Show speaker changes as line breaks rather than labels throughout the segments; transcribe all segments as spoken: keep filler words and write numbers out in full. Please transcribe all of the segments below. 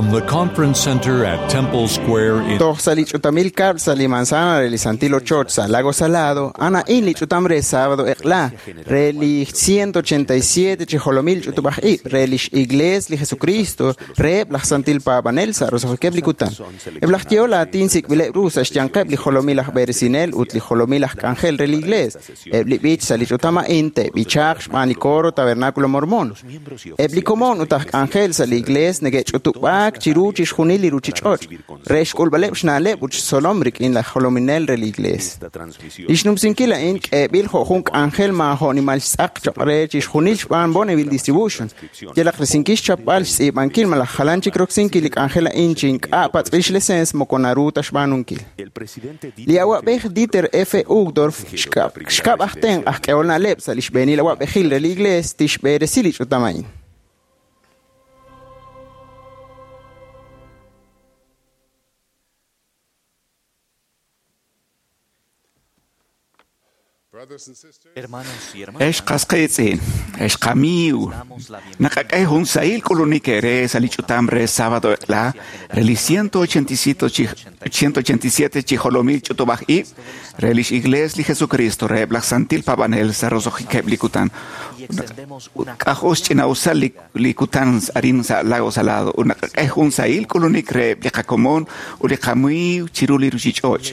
From the conference center at Temple Square in
Toch salich utamil kar sali manzana reli santilo chotza lago salado ana inlich utamre sábado ekla reli ciento ochenta y siete chijolomil utubach i relish igles li Jesucristo re blach santil papa nelsa roso keblikutan eblach tiola tinsik bile rusa stiankeb li holomil bersinel ut li holomil angel reli igles ebli bich salich utama inte bichach mani coro tabernáculo mormón ebli komon utach angel sali igles negech utubak chiruchi junili ruchichot resh kulbaleb shnale buch solomrik in la holominel reli igles ishnum sinkila in bil hunk angel ma honimal sak chore chish junil ban bonneville distribution jela kresinkish chapal si bankil mala halanchi kroksinkilik angela inchink a patrish lesens mokonaruta shbanunkil liawa beh dieter f ugdorf shkap shkap achten ahkeolna leb salish beni lawa behil reli igles tish bere silich utamain.
ايش قاسقيتين ايش قاميو نقاقاي هون سايل كولونيكيري ساليچو تامره sábado la reli ciento ochenta y siete ciento ochenta y siete chijolomil chutobaj i relish igles li Jesucristo re blach santil pabanel saroso keblikutan kajos china usal likutan arin sa lago salado naqaaqay hon sail kolonikre bliqakomon uliqamui chiruli ruchichoch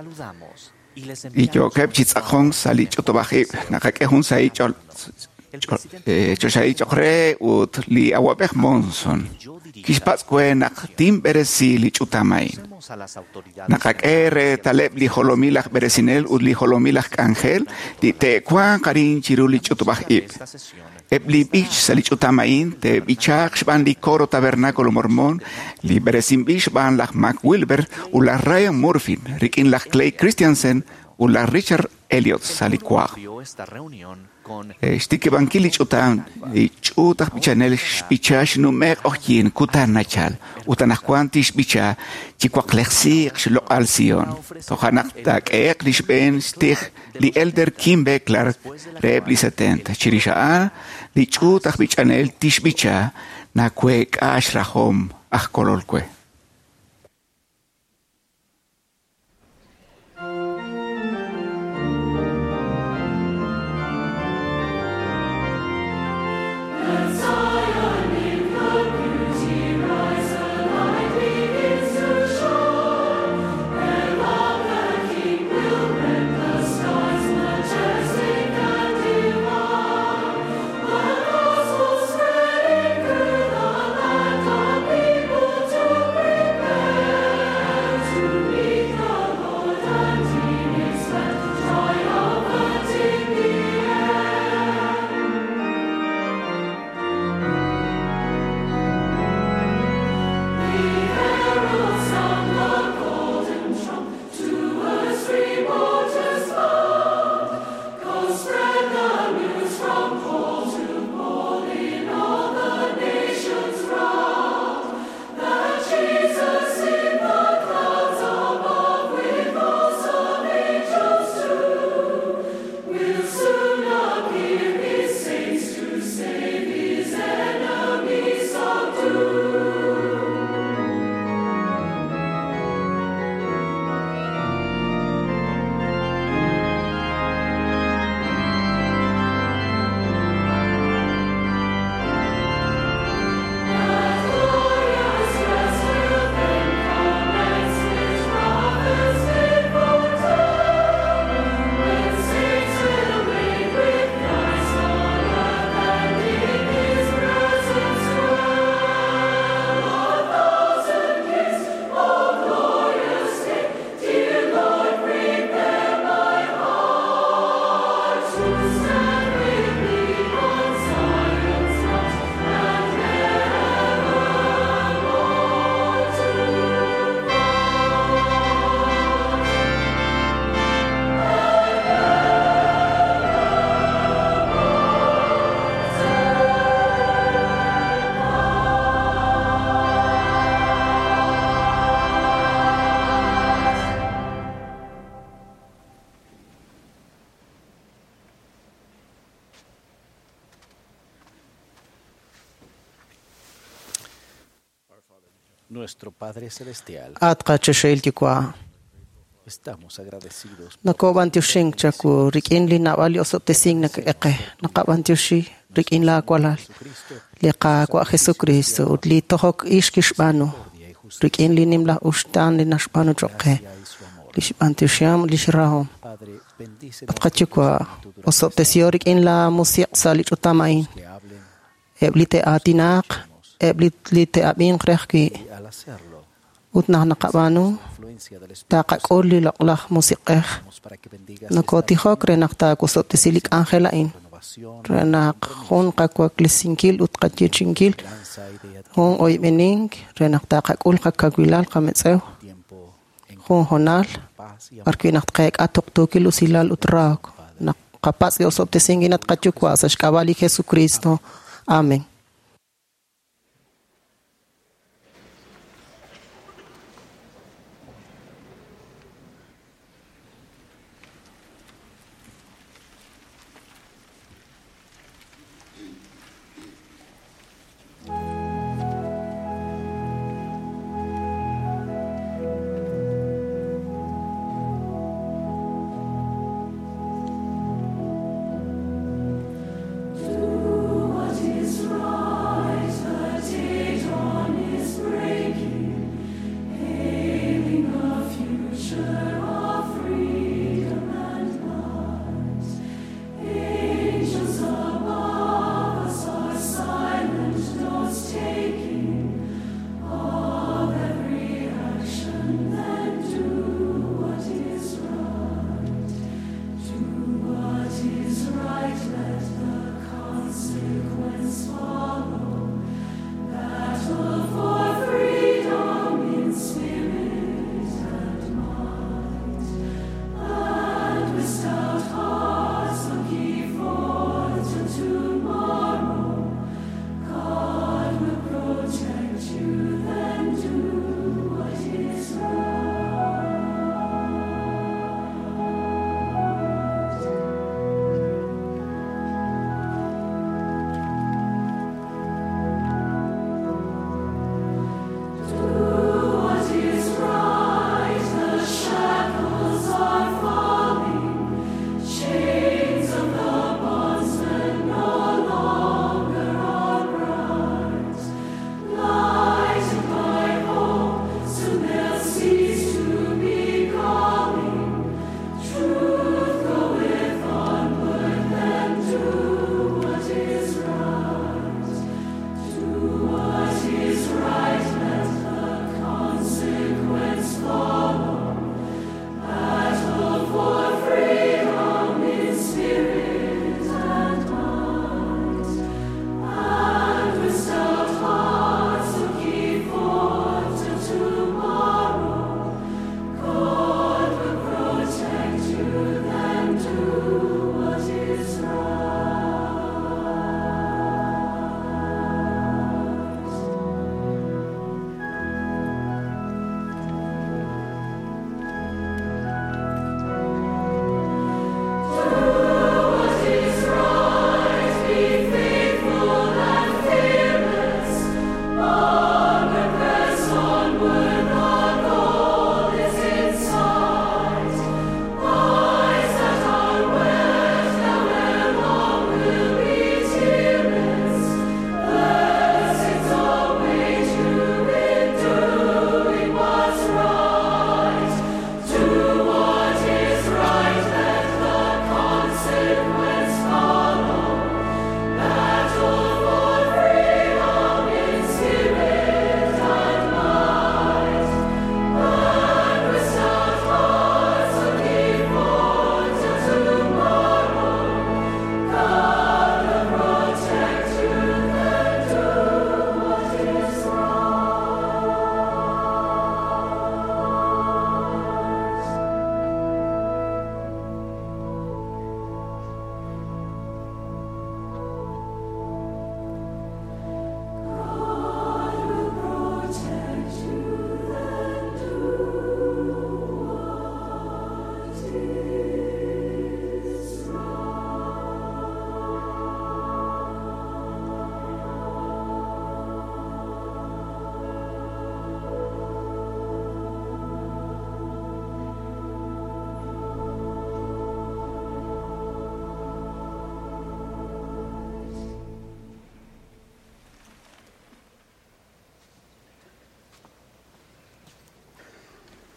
y yo que chitzakong salicho tobaje nakake hun sai chol eh chosai chokre ut li awabeh monson kispas kwenak tim beresili chutamay nakake re taleb li holomilach beresinel ut li holomilach angel di te kwa karin chiruli chutobaje ebli bich salicho tamain te bichak shban li coro tabernáculo mormón li beresin bich ban lach Mac Wilber u la Ryan Murphy rikin lach Clay Christiansen u la Richard Elliot salikwa stike bankilich utan i chutach bichanel bichash no mer ochin kutan nachal utanach quantish bicha chikwak lexir shlo alsion to hanak tak eklish ben stich li elder Kim Beckler rebli setenta chirisha li chutach bichanel tish bicha na kwek ashrahom achkololkwe.
To Nuestro Padre Celestial,
at kachashil tikwa
estamos agradecidos
nakobantiushing chaku rikin linawali osop tesing nakeke nakabantiushi rikin la kwalal liqa kwa Jesucristo utli tohok ishkishbano rikin linimla ustan linashbano choke lishbantiusham lishrahom
Padre, bendice
patkachukwa osop tesiorik in la musiq salit utamain
le hablen
eblite atinak eblite abin krehki
y al hacerlo,
utna nakabano
influencia del Espíritu
taqakol lilaqlah musiqeh
Santo, para que bendigas
nakotihok renakta kusop tesilik angelain
renovación,
renak hun qakwak lisinkil utqachichinkil
lanza y de
hun oimening renakta qakul qakagwilal qametsew
tiempo en
hun honal
paz y amor.
arkinak qek atoktukil usilal utrak naqapas osop tesinginat qachukwa sashkabali Jesucristo. Amén.
What is wrong?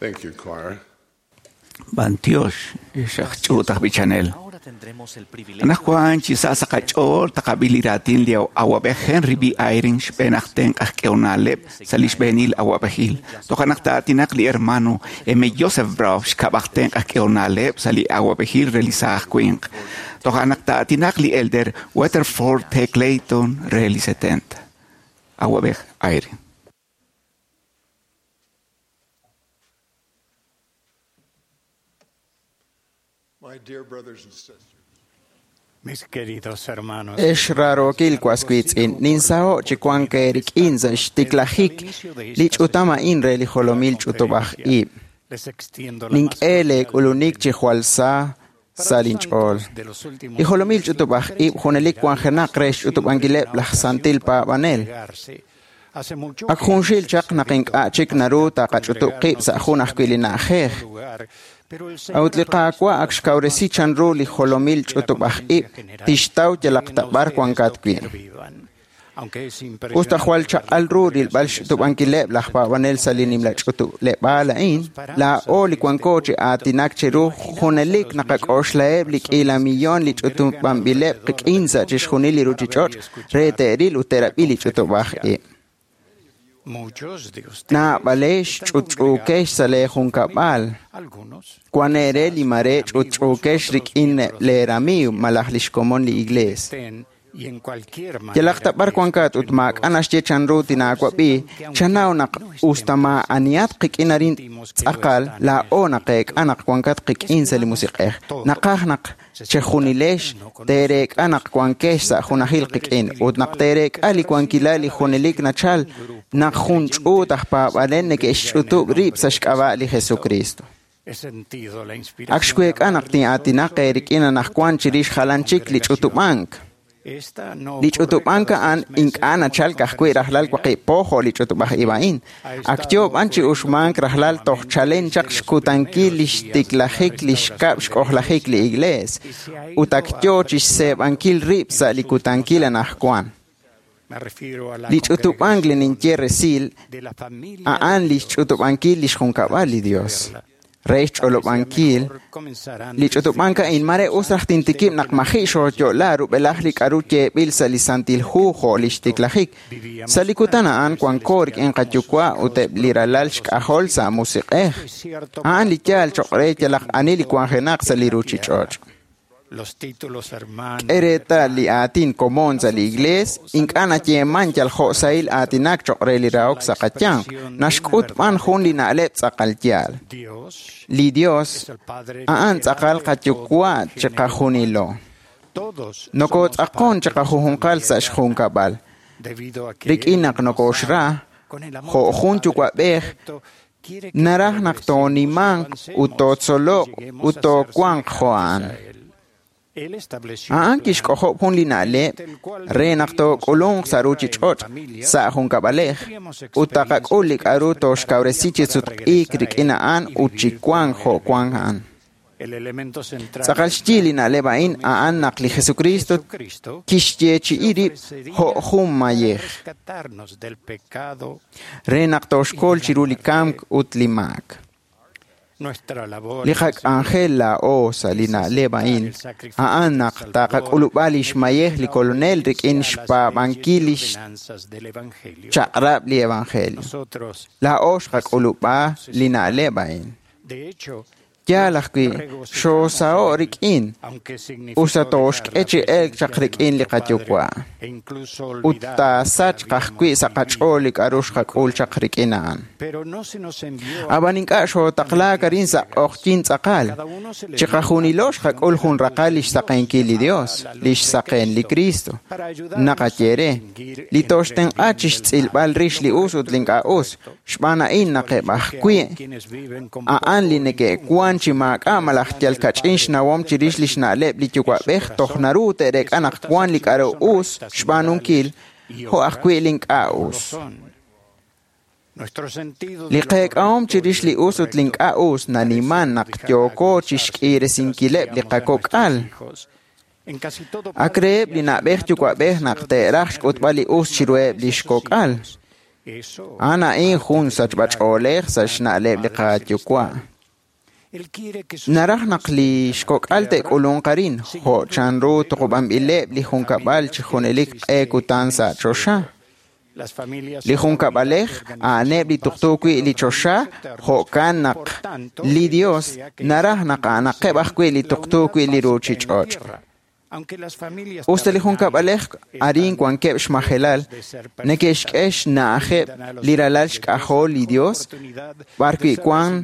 Thank you, choir.
Bantiosh, Shachchuta Bichanel.
Ahora tendremos el privilegio
Nakwan chisasa kachol takabiliratin liao awabe Henry B. Irish benachten kaskeonalep salish benil awabehil. Tokanakta tinakli hermano eme Joseph Brauch kabachten kaskeonalep sali awabehil realizar queen. Tokanakta tinakli elder Waterford T. Clayton realisetenta. Awabeh Irin.
My dear brothers and sisters,
Mis queridos hermanos,
Eshraro kilquasquits in ninsao chiquanqueric inza stiklahik lich utama inre lijolomil chutobach ib.
les extiendo la
Ning
más
elek ulunik chihualsa salinchol.
de los últimos
Lijolomil chutobach ib junelik quanjenak resh utobangilep lah santil pa banel.
llegarse. Hace mucho
Akhunshil chak nakink achik naruta kachutuk qib sa khunah kwilina ajej.
lugar, pero el Señor
Autliqa kwa akshkauresi chanru lijolomil chutobach ib tishtau yalaqtabar quancatqui.
vivan. Aunque es
Usta
impresionante
hual cha al ruril bal shutub ankileb la khpawanel salinim la chutu le bala in la oli kwan koche atinak cheru khunelik nakak oshlaeb lik ila millon lich utum bambileb qik inza chish khunili ruchichot reteril uterapili chutu bach e
muchos de ustedes,
na balesh chuchukesh sale khunkabal
algunos,
kwan ere limare chuchukesh rik in le rami malahlish komon li igles
estén y en cualquier manera
Yalaqta bar kwankat utmak anash je chanru tinakwa bi chanau nak ustama aniat qik inarin aqal la onaqek anak kwankat qik insali musiqeh naqah naq chkhunilesh terek anak kwankesh sa khunahil qik in utnaq terek ali kwankilali khunilik nachal naqhun chutah pa balen ke shutu rib sashkaba li Jesucristo
he sentido la inspiración.
akshkwek anak ti atinaq erik ina naqkwan chirish khalanchik li chutubank
Esta no
Lichutupanka an inkana chalkah kwi rahlal kwaqi poho lichutupah ibain. Aktiob anchi usmank rahlal toh chalen chak shkutanki lishtiklahik lishkab shkohlahik li igles. Utaktio chish seb ankil ripsa likutanki lanahkwan.
me refiero a la
Lichutupank linintier sil
de la familia
a an lichutupanki lishkunkabali Dios. Reich olopankil
comenzarán
Lichutupanka in mare usrah tintikim nak mahisho yo laru belahlik aruche bil salisantil hujo lishtiklahik salikutana an kwan korik en qatyukwa ute liralalshk ahol sa musiqeh
cierto
an lichal chokre chalak anili kwan henak saliruchichoch
los títulos hermanos
ereta li atin komon sa li igles inkana che manchal khosail atinak chokre li raok sa qatyang nashkut man khun li nalep sa qaltial
Dios
li Dios
es el Padre
aan tsaqal qatyukwa chiqahunilo
todos
Noko tsaqon chiqahuhunqal sa shkhunkabal
debido a que
rik inak noko shra
con el amor
jo
del
junchukwa bej
quiere que
narah naktoniman utotsolo utokwan khoan
él estableció
aan kishkoho pun linale re nakto kulung saruchi chot sa hunkabalej utakak ulik aruto shkauresichi sutqik rik inaan uchikwan jo kwanhan
el elemento central
Sakal shchili na lebain aan nakli Jesucristo
Cristo
kishyechi iri ho hummayeh
rescatarnos del pecado.
re nakto shkol chirulikam utlimak
Nuestra labor
Lihak Angela o salina lebain aanak takak ulubalish mayeh li kolonel rik in shpa bankilish
finanzas del evangelio.
chakrab li evangelio
Nosotros,
la osh kak uluba lina lebain
de hecho,
yalakwi sho sao rik in
aunque significa
usatosh echi el chakrik in li katyukwa
e incluso
utta
olvidar,
sach kakwi sakacholik arush kak ul chakrik inan
pero no se nos envió
abaninka sho takla karin sa okchin tsakal
cada uno se le
Chikahunilosh kak ulhun rakalish saqen kili Dios, lish saqen li Cristo.
para ayudar
Nakachere, litoshten achish tsilbal rish li usut linka us, shbana in naqebah kwi,
quienes viven con
aan li neke kwan chimak amalach tial kachinsh na wom chirish lish na lep li chukwa bech toh naru terek anak kwan li karo us, shbanun kil, ho akwi link a us.
son. Nuestro sentido de
Liqek aom chirish li usut link a us na niman naqtyoko chishkire sinkilep li qakok al.
hijos. En casi todo
Akreeb li nabeh chukwa beh naqterach utbali us chirueb li shkok al.
Eso,
Ana in hun sach bach oleg sach na leb liqat yukwa.
Él quiere que sus
Narah naqli shkok alte ulun qarin ho chanru tuqbam ileb li hun kabal chihunelik ekutan sa chosha.
las familias
Li hun kabalej aneb li tuqtuqui li chosha ho kanak li Dios narah naqana qebaqui li tuqtuqui li ruchi choch.
aunque las familias
Usted li hun kabalej arin kwan keb shmahelal nekesh kesh naaje li ralal shkaho li Dios barqui kwan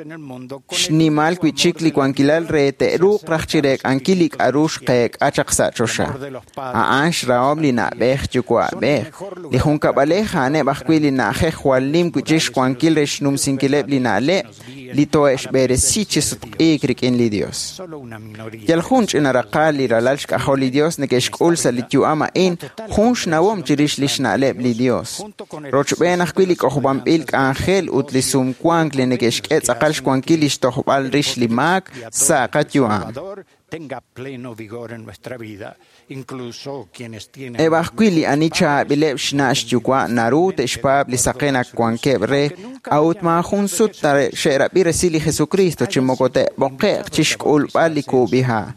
shnimal qui chikli kwan kilal rete ruq rachirek ankilik arush qek achaqsa chosha a ansh raom li na bech chukwa bech li hun kabalej ane baqui li naaje khwalim qui chish kwan kil resh num sinkileb li nale li toesh beresi chisut ikrik in li Dios
solo una minoría
yal hunch in araqal li ralal shkaho li Dios nekesh kulsa li tuama in hunch nawom chirish li shnaleb li Dios roch benach kwilik ohbam ilk angel ut li sum kwank li nekesh ketz aqalsh kwankilish tohbal rish li mak saqat yuam
Salvador tenga pleno vigor en nuestra vida, incluso quienes tienen
Ebaqquili anicha bileb shnash yukwa narut shpab li saqena kwankebre aut ma khunsut tar shera bi resili Jesucristo chimokote boqeq chishkul baliku biha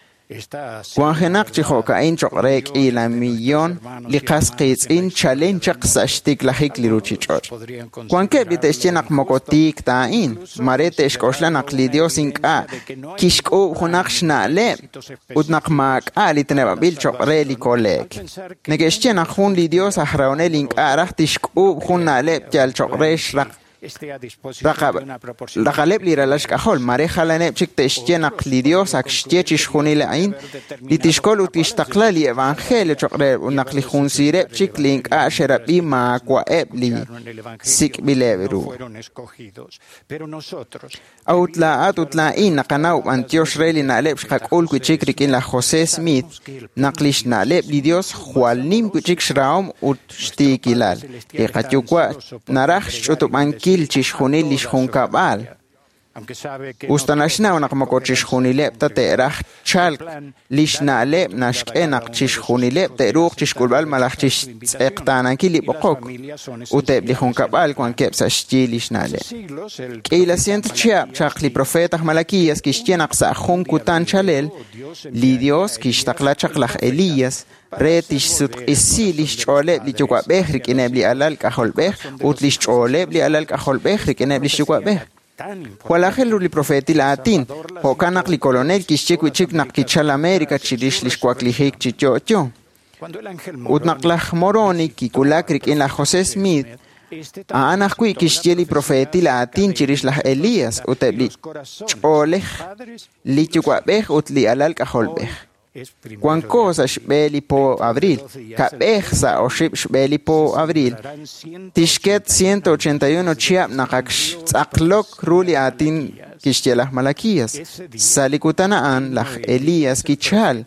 estas
Kwanjenak chihoka in chokrek ila millón li qasqits in challenge qsashtik lahik li ruchichor. Kwanke biteshchenak mokotik ta in marete shkoshlanak li Dios inka kishko hunak shnale utnak mak ali teneba bil chokre li kolek. Negeshchenak hun li Dios ahraone linka rahtishko hunale jal chokre shrak
esté a disposición de una proporción
Raqaleb li ralash kahol mare khalaneb chik teshchenak li Dios ak shtiechish khunile ain li tishkol ut ishtaqla li evangelio chokre unak li khunsire chik link asherabi ma kwa ebli sik bileveru
fueron escogidos, pero nosotros
outla atutla in naqanaw antiosh reli naleb shqakul ku chikrik in la Jose Smith naqlish naleb li Dios khwalnim ku chik shraum ut shtikilal li qatyukwa naraj chutubanki Kilchish Hunilish Hunkabal.
aunque sabe que
Ustanashna unakmakochish Hunilep taterach chalk lishna lep nashkenak chish Hunilep teruch chish kulbal malachchish ektanakili bokok. Uteb li Hunkabal kwan kepsa shtilish nale.
siglos el
Ila sient chiap chakli profeta Malaquías kishtienak sa Hunkutan chalel li Dios kishtaqla chaklach Elías retish sut isilish chole li chukwa behrik inebli alal kahol beh utlish chole li alal kahol behrik inebli chukwa beh
tan importante
wala khelu li profeti latin ho kanak li colonel kishchik wichik nak kichal America chirish lish kwak li hik chichocho
cuando el ángel
utnaklach moroni kikulakrik in la Jose Smith
este
aanach kui kishcheli profeti latin chirish la Elías utebli chole li chukwa beh utli alal kahol beh Cuan cosa shbeli po abril, kabehsa o shib shbeli po abril, tishket ciento ochenta y uno chiap nakaksh tzaklok ruli atin kishtelah Malaquías, salikutanaan lach Elías kichal,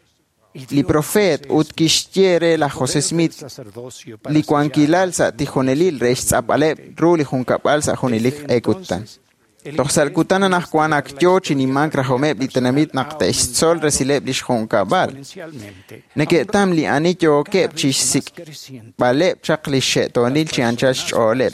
li profet ut kishtiere la Jose Smith, li kuankilal sa tijunelil reish tzapaleb ruli junkapal sa junilik ekutan. Toxal kutana nak kuanak chochi ni mankra homeb li tenamit nak tesol resileb li shkonkabal. Neke tam li anityo kep chisik baleb chakli shetonil chianchach choleb.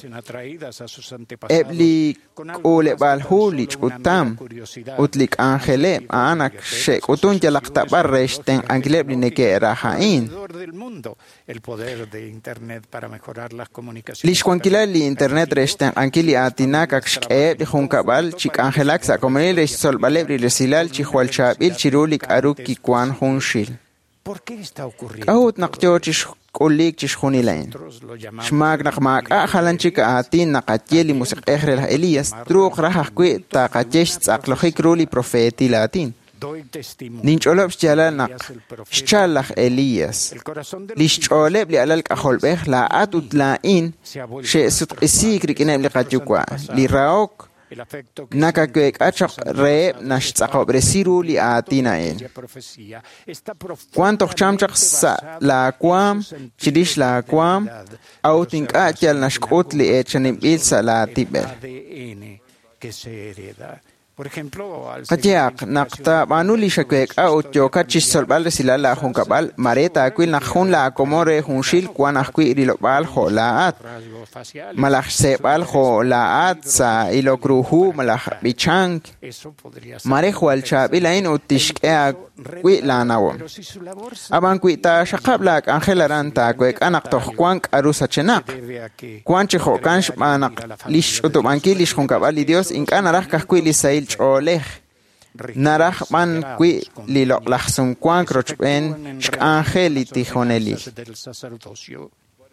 Eb li kule balhulich utam utlik angeleb anak shek utun jalaktabar rechten angleb li neke rahain.
el poder de internet para mejorar las comunicaciones.
Lishkwankila li internet rechten ankili atinak akshkeb li junkabal chik angelak sa komenil resh sol balebri resilal chihual chabil chirulik aruk kikwan hunshil.
¿Por qué está ocurriendo?
Kahut nakcho chish kulik chish hunilain.
Nosotros lo llamamos
Shmak nakmak ahalan chika atin nakatieli musik ehrel Elías truk rahak kwi taqachesh tzaklohik ruli profeti latin.
doy testimonio.
Nincholob shchala nak shchalach Elías.
El corazón de los
Lishcholeb li alal kaholbeh la atut la in she sut isikrik inem li qatyukwa li raok
el afecto que
nakakwek achak re nashtzaqobresiru li atinaen.
la profecía está profundo
Cuanto chamchak sa la kwam chidish la kwam autink achal nashkut li echanim il sa la tibel.
A D N que se hereda. Por ejemplo, al
Qatiaq naqta banuli shakwek a utyoka chisolbal resila la hunkabal mareta akwil nakhun la komore hunshil kwan akwi rilobal holaat
rasgos faciales,
malach sebal holaat sa ilokruhu malach bichang
eso podría ser
marejo al chabilain utishkea kwi lanawo
pero si su labor se
aban kwi ta shaqablak angelaranta kwek anak toh kwank arusa chenaq
debe a que
Kwanche ho kansh manak lish utubanki lish hunkabal Dios inkan arah kwi lisail choleh narah man kwi lilo lahsum kwan krochben angeli tihoneli
del sacerdocio.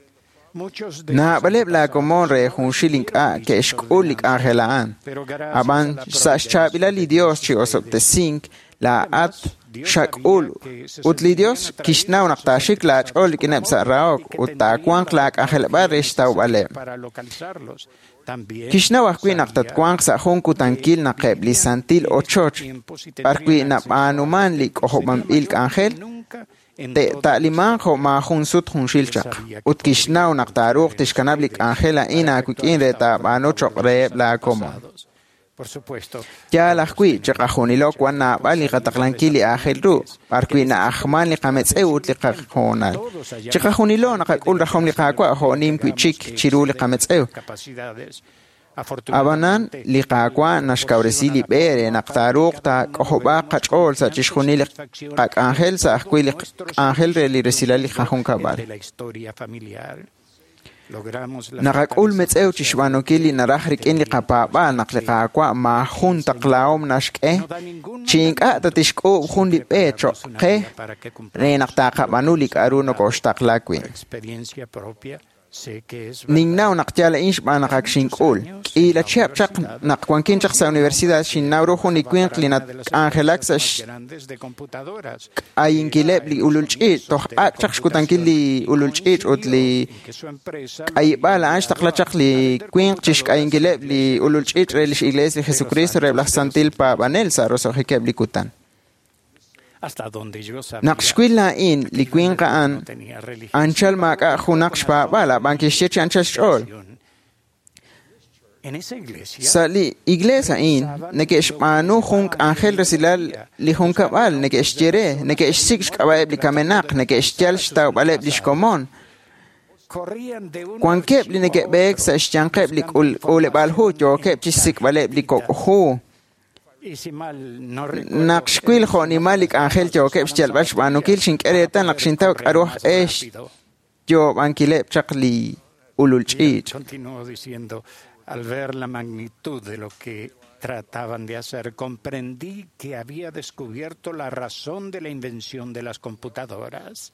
Muchos de
na baleb la komore hun shilink a ke shkulik angelaan
pero gracias
aban
a la
sa chabila li Dios chi osop te sink la at shakul utli Dios kishna unaqta shiklach ol kinab sa raok uta kwan klak angel barish tau bale
para localizarlos también
kishna wakwi naqtat kwan sa hunku tankil na qebli santil ochoch parkwi na anuman lik ohobam ilk angel
nunca en
te ta'liman ho ma hun sut hun shilchaq ut kishna unaqtaruq tishkanablik angela ina kukin reta bano chokre la como
por supuesto
ya la kwi chaqahunilo kwana bali qataqlankili angel ru parkwi na ahman li qametz eut li qahonal chaqahunilo naqakul rahom li qakwa honim kwi chik chiru li qametz eut
capacidades
abanan li qakwa nashkawresili bere naqtaruq ta qohoba qachol sa chishkhuni li qak angel sa kwi li angel re li resila li qahun kabal
de la historia familiar logramos la
naqakul metzeu chishbanokili narahrik in li qapaba naqli qakwa ma hun taqlaum nashke chinka tatishko hun li pecho qe
para que cumpla
re naqtaqa manulik aruno koshtaqlakwi
experiencia propia sé que es
Ningnaw naqtiala insh ba naqak shinkul. Ila chap chaq naqwankin chaq sa universidad shinnawro huni kwinq linat angelak sa
grandes de computadoras
ayinkileb li ululchit toh ak chaq shkutankil li ululchit ut li
que su empresa
ay bala ansh taqla chaq li kwinq chishk ayinkileb li ululchit relish iglesia Jesucristo reblah santil pa banel sa roso hikeb li kutan.
hasta donde yo sabía
Naqshkwila in li kwinqa an
tenía religión
anchal maka hunaqsh pa bala bankishich anchal shol.
en esa iglesia
Sa li iglesia in nekesh manu hunk angel resilal li hunkabal nekesh jere nekesh siksh kabaeb li kamenak nekesh tial shtaw baleb li shkomon
corrían de un
kwan keb li nekeb bek sa shchankeb li ul ule balhu jo keb chisik baleb li kokhu
y si mal no recuerdo
naqshkwil ho ni malik angel jo keb shtial bash manu kil shinkereta naqshintaw aruh esh jo bankileb chaqli ululchit
continuó diciendo al ver la magnitud de lo que trataban de hacer, comprendí que había descubierto la razón de la invención de las computadoras.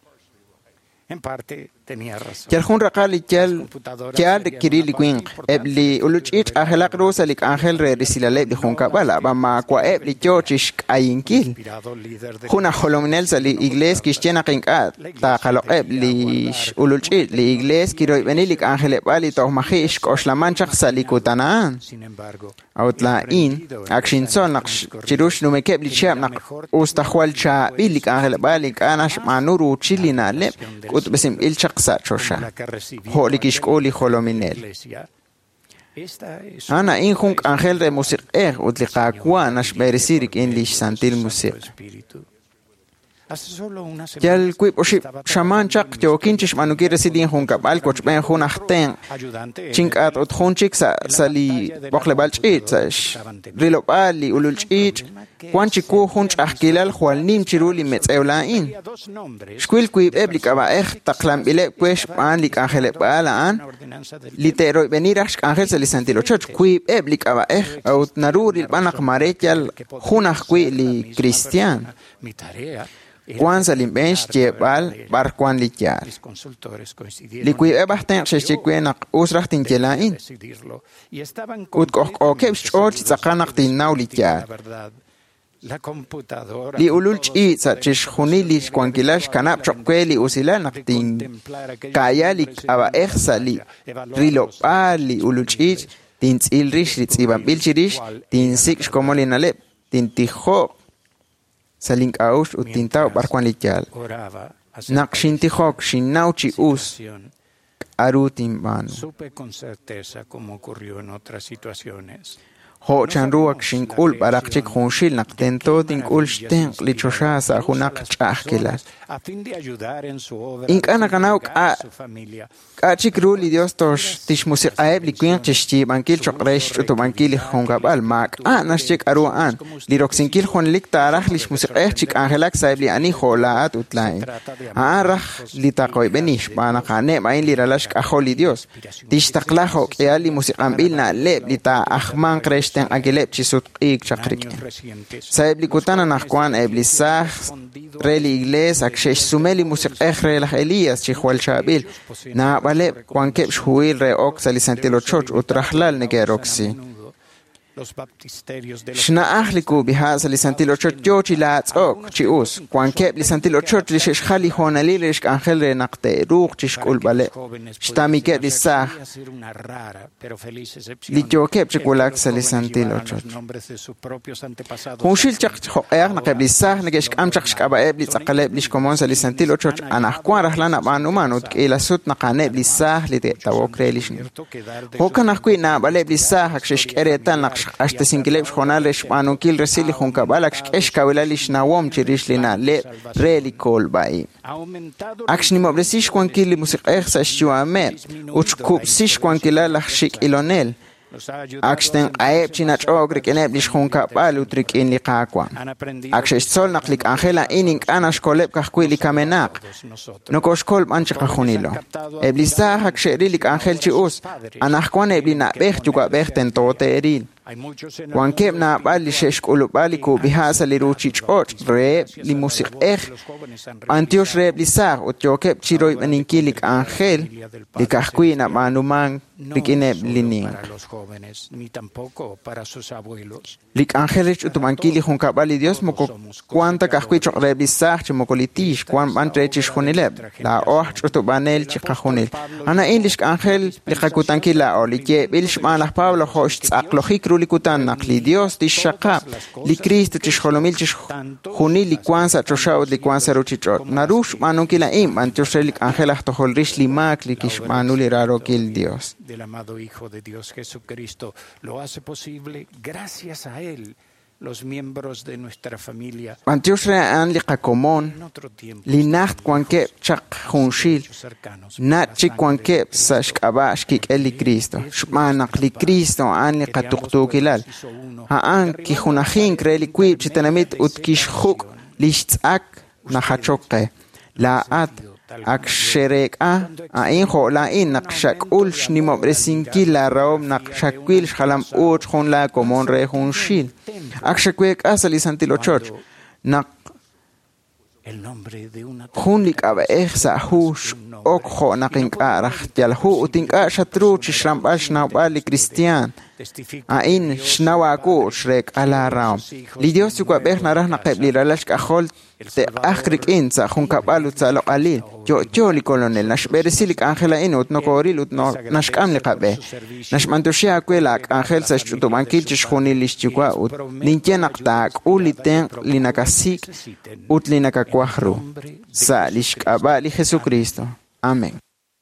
En parte tenía razón.
Jal hun raqali jal jal kirili kwing ebli uluchich ahelak rosalik angel re risilale di hun kabala bama kwa ebli chochish ayinkil
Inspirado líder de
huna holominel sali igles kishchena qinqa ta qalo ebli uluchich li igles kiroi benilik angel bali to mahish koslaman chaq sali kutanan
sin embargo,
outla in akshin son naqsh chirush nume kebli chap naq ustakhwal cha bilik angel bali kanash manuru chilina le ut besim il chaqsa chosha
la que recibí
ho likishkoli holominel
iglesia. Esta es
ana in hunk angel de musik er ut liqaqwa nash berisirik in lish santil musik
espíritu. Hace solo una semana
jal kwip oship shaman chaq jo kinchish manuki residin hunk bal koch ben hun achten
ayudante
chinkat ut hunchik sa sali bokle balchit sash rilo bali ululchit kwanchi ku hunch ahkilal khwal nim chiruli metzewla in
había dos nombres
shkwil kwip eblik aba eh taqlam bile kwesh pan lik angel bala an
una ordenanza del
litero venirash angel se lisantilo choch kwip eblik aba eh out naruri banak marechal hunach kwi li cristian
mi tarea era
kwan salim bench jebal bar kwan likyal
mis consultores coincidieron
li kwip ebahten sheshikwenak usrahtin jelain
decidirlo y estaban
ut koh okeb chol tsaqanaq tinnaw likyal
la verdad la computadora
li ululch i sa chish khunili kwankilash kanap chokweli usila naqtin kayali aba ehsali rilo pali ululch i tin tsilrish ritziban bilchirish tin sik komolinale tin tijo salink aush utintaw barkwan likyal
oraba
naqshin tijok shinnauchi us arutin ban
supe con certeza como ocurrió en otras situaciones.
ho chanruak shinkul barakchik khunshil naqtento tinkul shten lichosha sa hunak chahkilal
a fin de ayudar en su obra
inkana kanau
a su familia.
Kachik ruli Dios tosh tish musiqaeb li kwin chishti bankil chokresh chuto bankil khungabal mak anas chik aruan li roxinkil khon lik tarah lish musiqeh chik angelak saib li ani kholaat utlain arah li taqoy benish bana khane bain li ralash kholi Dios tish taqlaho qiyali musiqam bilna leb li ta akhman kreshten ageleb chisut ik chakrik saib li kutana nakhwan eblisah reli igles akshesh sumeli musiqeh relah Elías chikhwal shabil na vale Juan que shuil re ox alisantilo choch utrahlal negeroxi shna ahliku bihaz alisantilo choch yochi la ok chius Juan que alisantilo choch lish khali honali lish angel re naqte ruq chishkul vale shtami que lisah li jokep chikulak alisantilo choch hunshil chaq khoer naqeb lisah negesh am chaq shkaba ebli taqaleb lish komon alisantilo choch ana khwan rahlana banu manut ila sut naqane lisah li tawokre lish hokan akhwi na vale lisah akshish keretan naqsh hasta singleb khonal shpanu kil resili khunka balak esh kawelalish nawom chirish lina le reli kol bai akshni mobresish kwan kil musiqeh sashjuame uchkup sish kwan kilal khshik ilonel akshten aeb chinach ogre keneb lish khunka bal utrik in liqaqwa akshish sol naqlik angela inin anash koleb khqwi likamenaq nokosh kol manch khunilo eblisa aksheri lik angel chius anahkwan eblina beh juga beh tentote eril Juan que na bali shesh kulubali ku bihasa li ruchich och re li musiq eh antios re blisar ot jokep chiroy maninkilik angel li kahkuina manuman likine linin lik angeles utumankili junka bali Dios moko cuanta kahkuich re blisar chmokolitish kwan mantrechis khunileb la oh utubanel chiqahunil ana english angel li khakutankila olike bilsh malah Pablo hosh aqlohik likutan naqli Dios tishqa li Cristo tishholomil tish khuni li kwansa choshaud li kwansa ruchichot narush manunkila im antioselik angela toholrish li mak li kish manuli raro kil Dios
del amado hijo de Dios Jesucristo lo hace posible gracias a él. Los miembros de nuestra familia
Antiosre an li qakomon li nacht kwanke chaq khunshil na chi kwanke sashkaba shkik eli Cristo shmanak li Cristo an li qatuqtukilal ha an ki khunakhin kreli kwib chitanamit utkish khuk lichak na khachoqe la at aksherek a ain ho la in naqshak ul shnimo bresinki la raom naqshakwil khalam ut khon la komon re khunshil akshakwek asali santilo choch naq khunlik aba ehsa hush ok kho naqin qarah yal hu utin ka shatru chishram bashna bali cristian ain shnawa ku shrek ala raom li Dios ku behna rah naqeb li ralash ka khol te akhrik insa khun kabalu tsalo alil yo yo li colonel nash beresilik angela inut no koril ut no nash kam li qabe nash mantoshia kwelak angel sa chuto bankil chkhuni lishchikwa ut ninkenaqtak uliten linakasik ut linakakwahru sa lishkaba li Jesucristo amén.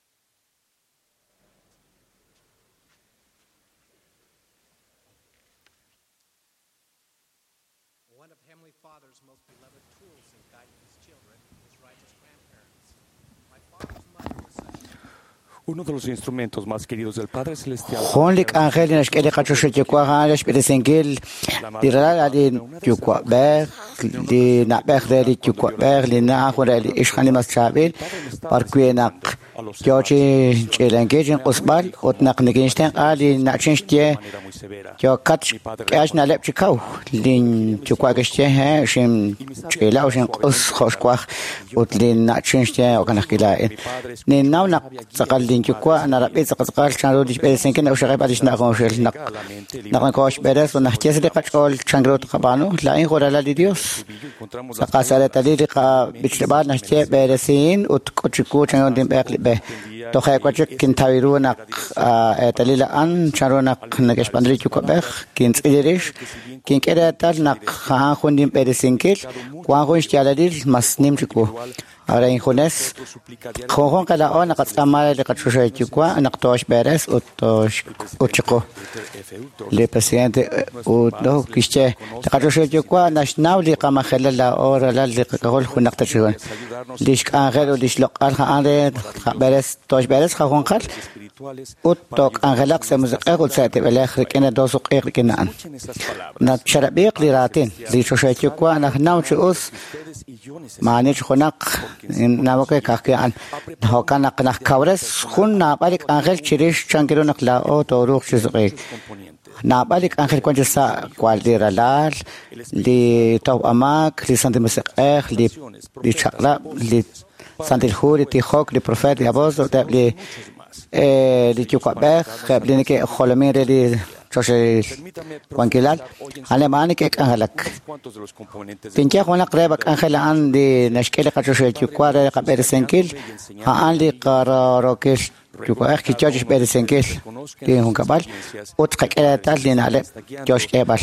Uno de los instrumentos más queridos del Padre Celestial.
Honlik angel nas kele kachoshe kwa halas peresengel dirala din kwa ber di na ber di kwa ber li na khore li ishkhani mashabel parkuenak jochi chelengejin qusbal otnak niginsten ali na chinshtie jo kat kash na lep chikau lin chukwa geshtie he shim chela shin qus khoshkwa otlin na chinshtie okanakila ni nawna tsaqal din chukwa ana rabbi tsaqal charo dis pesenken o shaqay badish na khonshel nak nak kosh beres na htiesli qachol changrot qabanu la in khora la Dios saqasala tadiriqa bichbad na htie beresin ot kochiku changon din bekli be to khay kwachik kin tawiru nak talila an charo nak nagesh bandri chukwa bek kin tsilish kin keda tal nak kha khondim beresinkel kwa khonsh tialadil masnim chukwa ahora en Junes Jojon kala on nakatsama le kachusha chukwa naktosh beres utosh uchiko le presidente uto kishche le kachusha chukwa national li kama khalala ora la li kahol khunaqtashun lish angel lish loqal khaande beres tosh beres khon khal utok angelak se muzaqaq utsate belakhir kena dosuq iqkinan na sharabiq li ratin li chusha chukwa nahnau chus mani khunaq nawake kakian hokana qnaq kawres khunna balik angel chirish chankiro nakla o toruq chizqi na balik angel kwanjasa kwaldira lal li taw amak li santi musaqaq li li chaqla li santi khuri ti khok li profet li aboz li eh li chukabek li nike kholomin li José Juan Quilal, alemán que angelak. Pinche Juana Crebak Angela Andy Nashkele José Chukwara Caberesenkil, Andy Carroquis, Chukwak, George Beresenkil, de un cabal, Utkakera Talinale, Josh Ebal.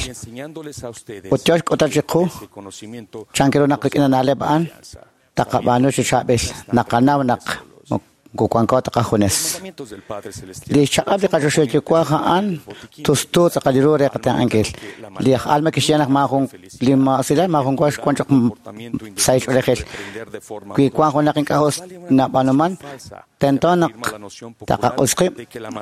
Ut Josh Kotajiku, Chankero Nakikan Aleban, Takabano Chabes, Nakananak. Kukuangkot kahunes. Li chakab li kajushe chukwa haan tustu takaliru re kata angel. Li alma kisyanak mahong lima sila mahong kwash kwanchok saych olekil. Kui kwang kunaking kahos na panuman tento nak takakuskip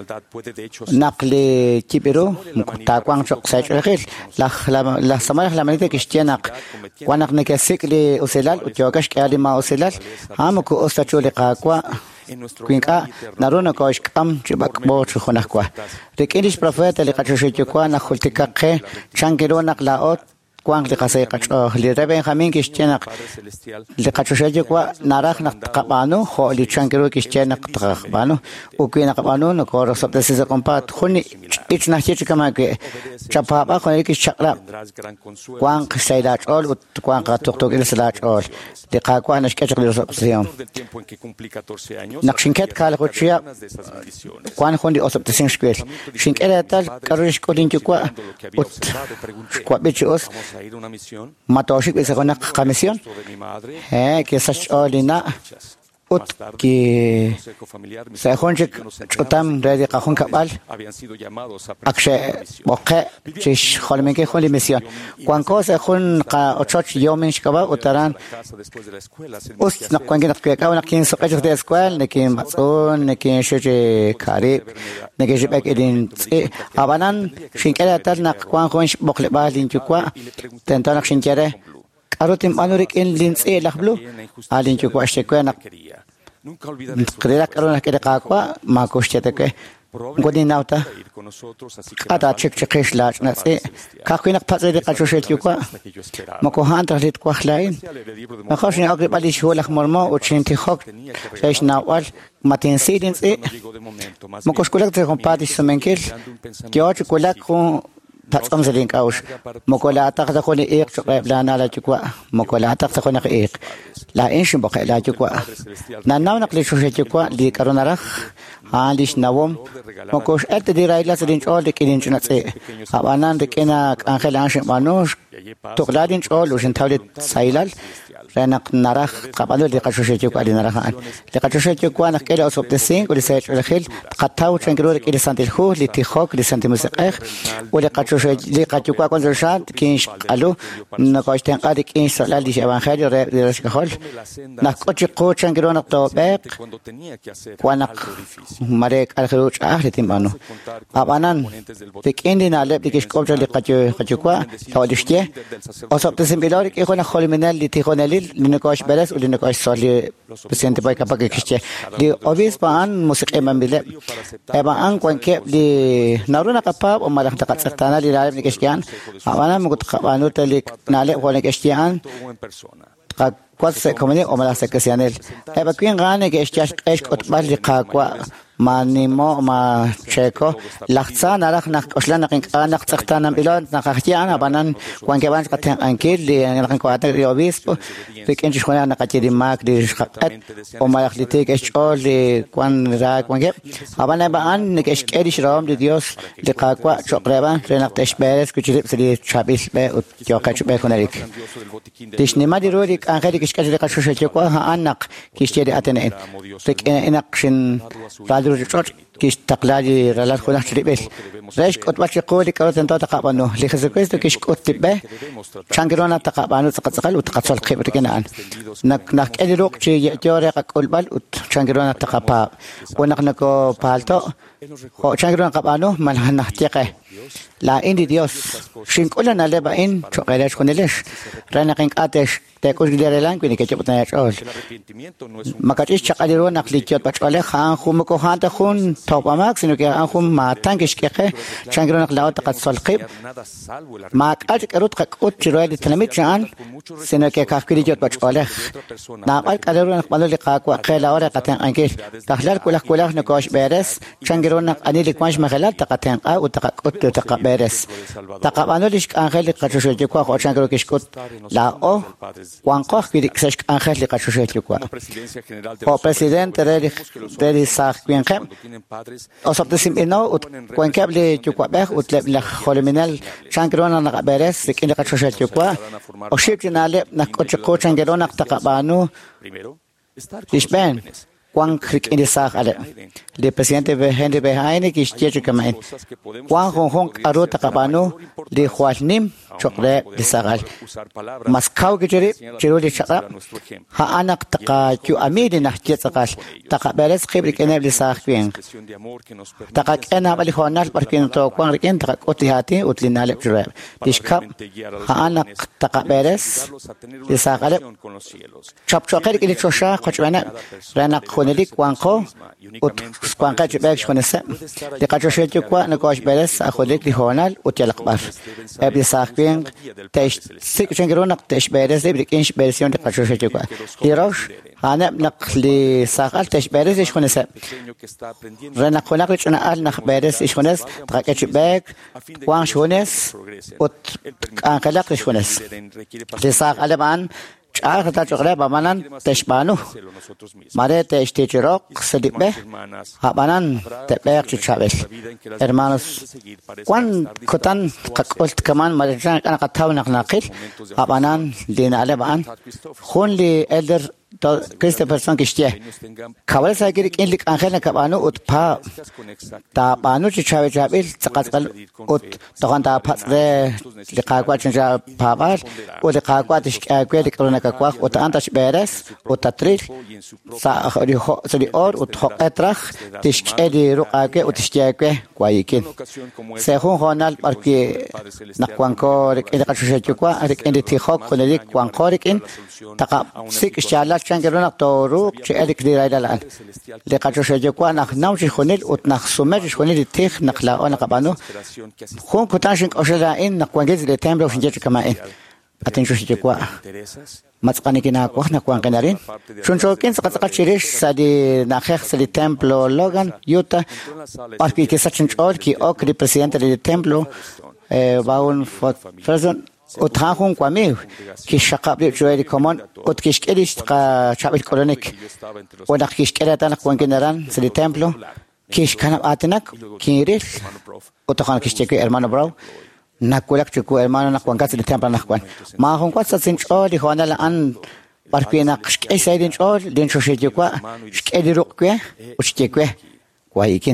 nak li chipiru takwang chok saych olekil. Lah samayah lamanite kisyanak kwanak nekesik li usilal utyokash kaya lima usilal hamuku ustachuli kakwa Quinca, Naruna Kosh Kam, Chibak Boch Honakwa. The Kiddish prophet, the Kachukwa, Nakultika, Chankironak Laot, Quang the Kasek, Lireben Haminkish Chenak, the Kachukwa, Narak Nakabano, Holy Chankirokish Chenak Bano, Ukina Kabano, the chorus of the Caesar Compat, Huni, it's Nachikamake, Chapapa, Honikish Chakla, Quang say that all, Quanka took to get that all, the Kakwana sketch of Nakshinket Kalakochia, one hundred of the same square. Shinketal, Karish Kodin Chukwa, Quabichos, Matoshik is a commission, eh, que such all in that. Ut ki sa honjik chutam redi kahun kabal akshe boke chish kholmenke kholi mission kwanko sa khun ka ochoch yomin shkaba utaran us na kwangi na ka na kin soqaj de eskwal nekin matsun nekin sheje kari nekin jibek edin abanan shinkela tal na kwan khun bokle balin chukwa tentan shinkere arotim anurik in linse lakhblu alin chukwa shekwana Creda carona que kakwa makoshete ke ngodi nauta ata chek chekish lach na se kakwina patse de kachoshet yukwa mako hanta lit kwa khlain ma khoshin agri bali shol khmormo uchinti khok shesh nawal matin sidin se mako shkolak te kompati semenkel kyoch kolak ko Patsam sa link aus. Mokola atak sa kuni ik chukay blana la chukwa. Mokola atak sa kuni ik. La inshim bakay la chukwa. Nanaw naklisho sa chukwa li karonarak. Halish nawom. Mokosh et di raila sa din chol di kinin chunatse. Abanan di kina angel anshim manush. Tukla din chol ushin tawlit sailal. Renak narak kapalo di kachushe chukwa di narakan. Di kachushe chukwa nakela usop de sing uli sa chulakil. Kataw changiro di kili santil hu li tihok li santil musikek. Uli kachushe li kachukwa konzershad kinsh alu nakoshten qadi kinsh salal di evangelio re di rashkahol. Nakochi ko changiro nakto bek. Kwanak marek alkhiruch ahli timbano. Abanan dik indi na lep di kishkobja li kachukwa tawalishtie. Usop de simbilori ki khona kholiminal li tikhonali لنقاش بلس ولنقاش صالي بسنت باي كباك كشتة لي أوبيس بان موسيقى من بلد أبا أن كون كيف لي نارونا كباب وما لك تقص تانا لي لعب نكشتيان أنا مقط قانو تلي نالك ولا كشتيان قد كوات سكمني وما لك سكسيانل أبا كين غاني كشتياش إيش كتبال لي قاقوا manimo ma checo laxan arak nak oslan nak anak tsaktanam ilon nakaktiana banan kwan keban katen ankil li nak kwata ri obispo riken chona nakatiri mak di khat o mayaklite kechol li kwan ra kwan ke abana ban nekesh kedish ram de dios li qaqwa choqreba renak teshberes kuchilip sli chabis be ut yoqach be konarik tishnima di rodik angelik iskajli qashushe kwa ha anak kishteri atene rik enaqshin radio church kish taqlali ralat khona chibel resh kot bachi qoli karot ento taqabano li jesucristo kish kot tibbe changirona taqabano taqatsal ut qatsal khibr kenan nak nak ediroq chi yore qolbal ut changirona taqapa onak nako palto ho changirona qabano malhana tiqe la indi dios shinkola leba in choqelesh khonelesh ranaqin qatesh te kujdirelan kini kechapna yachol makatish chaqaliro naqlikyot bachole khan khum ko khan ta khun topamak sino ke an khum matan kishkeqe changiro naqlaot qatsalqib mak aj karut qot chiroy tlamit chan sino ke kafkirikyot bachole naqal qaliro naqbalo liqa ko qela ora qatan ankil tahlal kulak kulak nikosh beres changiro naq anil kwansh maghalat taqatan qa utaqot taqaberes taqabano lish angel qachoshe ko ko changiro kishkot la o Juan Cosquic se Ángel Cachuchetua. O presidente de de Sarquenque. O sobtesimino ut Cuencable Chuquabeg ut la Holiminal Changrona Beres in the Cachuchetua. O Shipinale Nacocho Changerona Tacabano. Ishben. Juan Crick in the Sahale. The presidente Henry Behind is Chechikaman. Juan Hong Arota Cabano, the Huasnim, Chocolate, the Sagal. Mascau Giteri, Chiruli Chaka, Haanak Taka, you Amidina Jetsakas, Takaberes, Kibrik and every Sarquin. Takak and Abalihonal Parkin to Juan Rikin, Takotihati, Utlina Lecture. This cup, Haanak Takaberes, the Sagal. Chop Chocolate in the Chosha, Cochana, Ranak Konelik, Wanko, ut Squanca Beg Shonese, the Cachochetua, Nakosh Beres, a Holik Honal, Utelakbar. Every Sarquin, Tesh, six Changeronak, Tesh Beres, every inch version of Cachochetua. The Roche, Hanep Nakli Sakal, Tesh Beres is Honese. Renakonakich and Alnach Beres is Hones, Trakach Beg, Wan Shones, ut Ankalakish Hones. The Sak Aleman. Char ta chore bamanan teshbanu mare tesh tichirok sedibbe habanan teber chichabel hermanos quan kotan qakolt kaman marjan ana qataw naqnaqil habanan din aleban khunli elder Christopherson kishtie kawal sagirik inlik angel kabano ut pa ta banu chichabe chabil tsaqasqal ut toqan ta phasre liqaqwa chinja phabar ut liqaqwa tishqaqwe liqrona kakwa ut antash beres ut tatril sa khori ho sali or ut hoqatrach tishqedi ruqaqe ut tishqaqwe kwayikin sehun honal parki naqwanko riqaqashachukwa riqendi tikhok khonelik kwanqorikin taqa sik inshallah Changerona Toru, Chelik di Raidalan. The Cachochequa nach Nauchi Honil, ut nach Sumerish Honil, Tich, Nakla, on Cabano. Hon Cotashin Oshela in Naquangis, the temple of Jekama in. Attention Chequa. Matskanikina, Quanaquan Canarin. Chunchokins, Katachirish, Sadi Nahex, the Templo, Logan, Utah. Parki Kisachin Orki, Ok, the president of the Templo, Baun for Frozen. Utrahung kwami kishaqabli jueli common ut kishkedish qa chabil kolonik oda kishkedatan kwangenaran sili templo kish kana atanak kiril utakhan kishcheku hermano bro nakulak chuku hermano nakwangat sili templo nakwan ma hon kwat sin chodi honala an parpina kishkei saidin chod din choshejekwa shkediruqwe uchtekwe kwaikin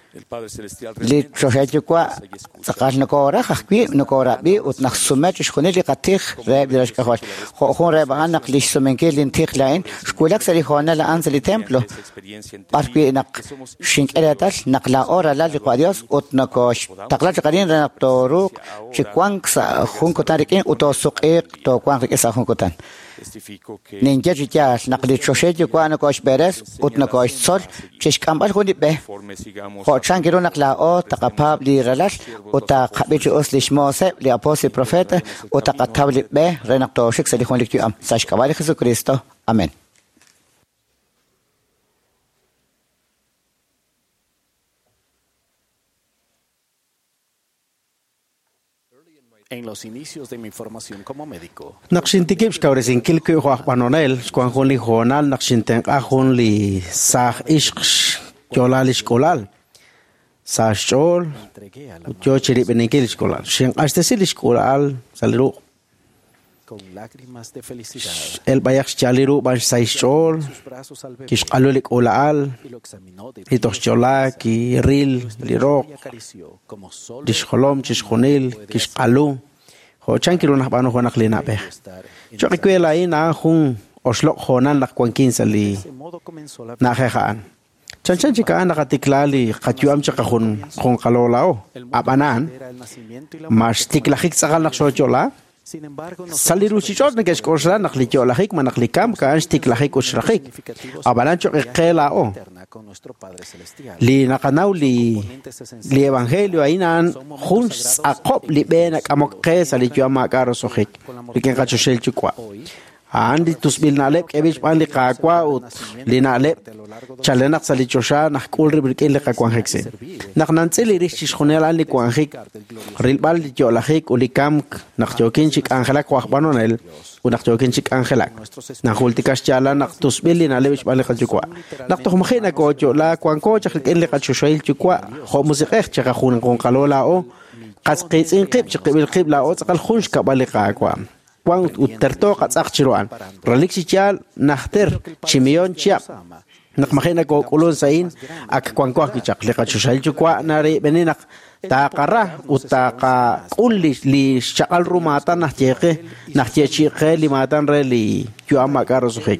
li choshechukwa saqal nakora khaqwi nakora bi ut nakhsumat shkhone li qatikh rab dirash kahwal khon rab anak li sumenke lin tikh lain shkulak sali khona la anzali templo parqi nak shinkelatal naqla ora la li qadios ut nakosh taqla qarin ranaqtoru chikwang sa khun kotarikin utosuqiq to kwang sa khun kotan Ninja Jia, Nakli Choshe, Quanakosh Beres, Utnakosh Sol, Chishkambal Hudipe, for Changironakla or Takapab di Relash, Uta Kabich Oslish Mose, the Apostle Prophet, Utakatabli Be, Renato Shix, the Hondikium, Sash Kavali Jesu Christo. Amen.
En los inicios de mi formación como médico,
Naqshintikib xkawresin kilku huaq banonel xkuanjun li jonal naqshinten qajun li saj ishq yolal xkolal. Sa xol yo chiri benikil xkolal. Shin astesil xkolal saliru
con lágrimas de felicidad,
el bayax chaliru ban sai xol
sus brazos al bebé
kishqalulik olal
y lo examinó de
itox chola ki ril lirok
y acarició como solo
dishkolom chishkhunil kishqalu ho chankiru nak banu honak lina be yo recuela ina jun oslok honan nak kwankin sali
de modo comenzó la
na khaan chanchan chika na katiklali qatyuam chaqahun khon qalolao abanan
era el nacimiento y la
mas tiklahik sagal nak chola
sin embargo no
saliru chichot nak eskosla nak liolahik manaklikam ka tiklahik usrahik abanan cho qela o
eterna con nuestro Padre celestial.
li nakanaw li li evangelio ainan hun aqop li benak amok qesa li jama karo sohik liken qacho shel chukwa andi tusbil nalep kebich pan li qaqwa ut li nalep chalenak sali chosha nak kul ribriken li qaqwan hekse nak nantseli rich khonel an li kwan hik rilbal li jolahik ulikam nak jokin chik angelak wa banonel unak jokin chik angelak nak hultikas chala nak tusbil li nalep pan li qachukwa nak to khmkhina ko jola kwan ko chak li qachoshil chukwa kho musiqeh chaka khun kon qalola o qas qitsin qib chiqbil qib la o tsaqal khunsh ka bali qaqwa Juan uterto qatzaq chiruan reliksi chal nahter chimion chiap nakmahina ko kulun sain ak kwan ko kichak liqa chushal chukwa nari beninak taqara utaqa kulli li shaqal rumata nahtiqe nahtiqe li matan reli yuama karosuhik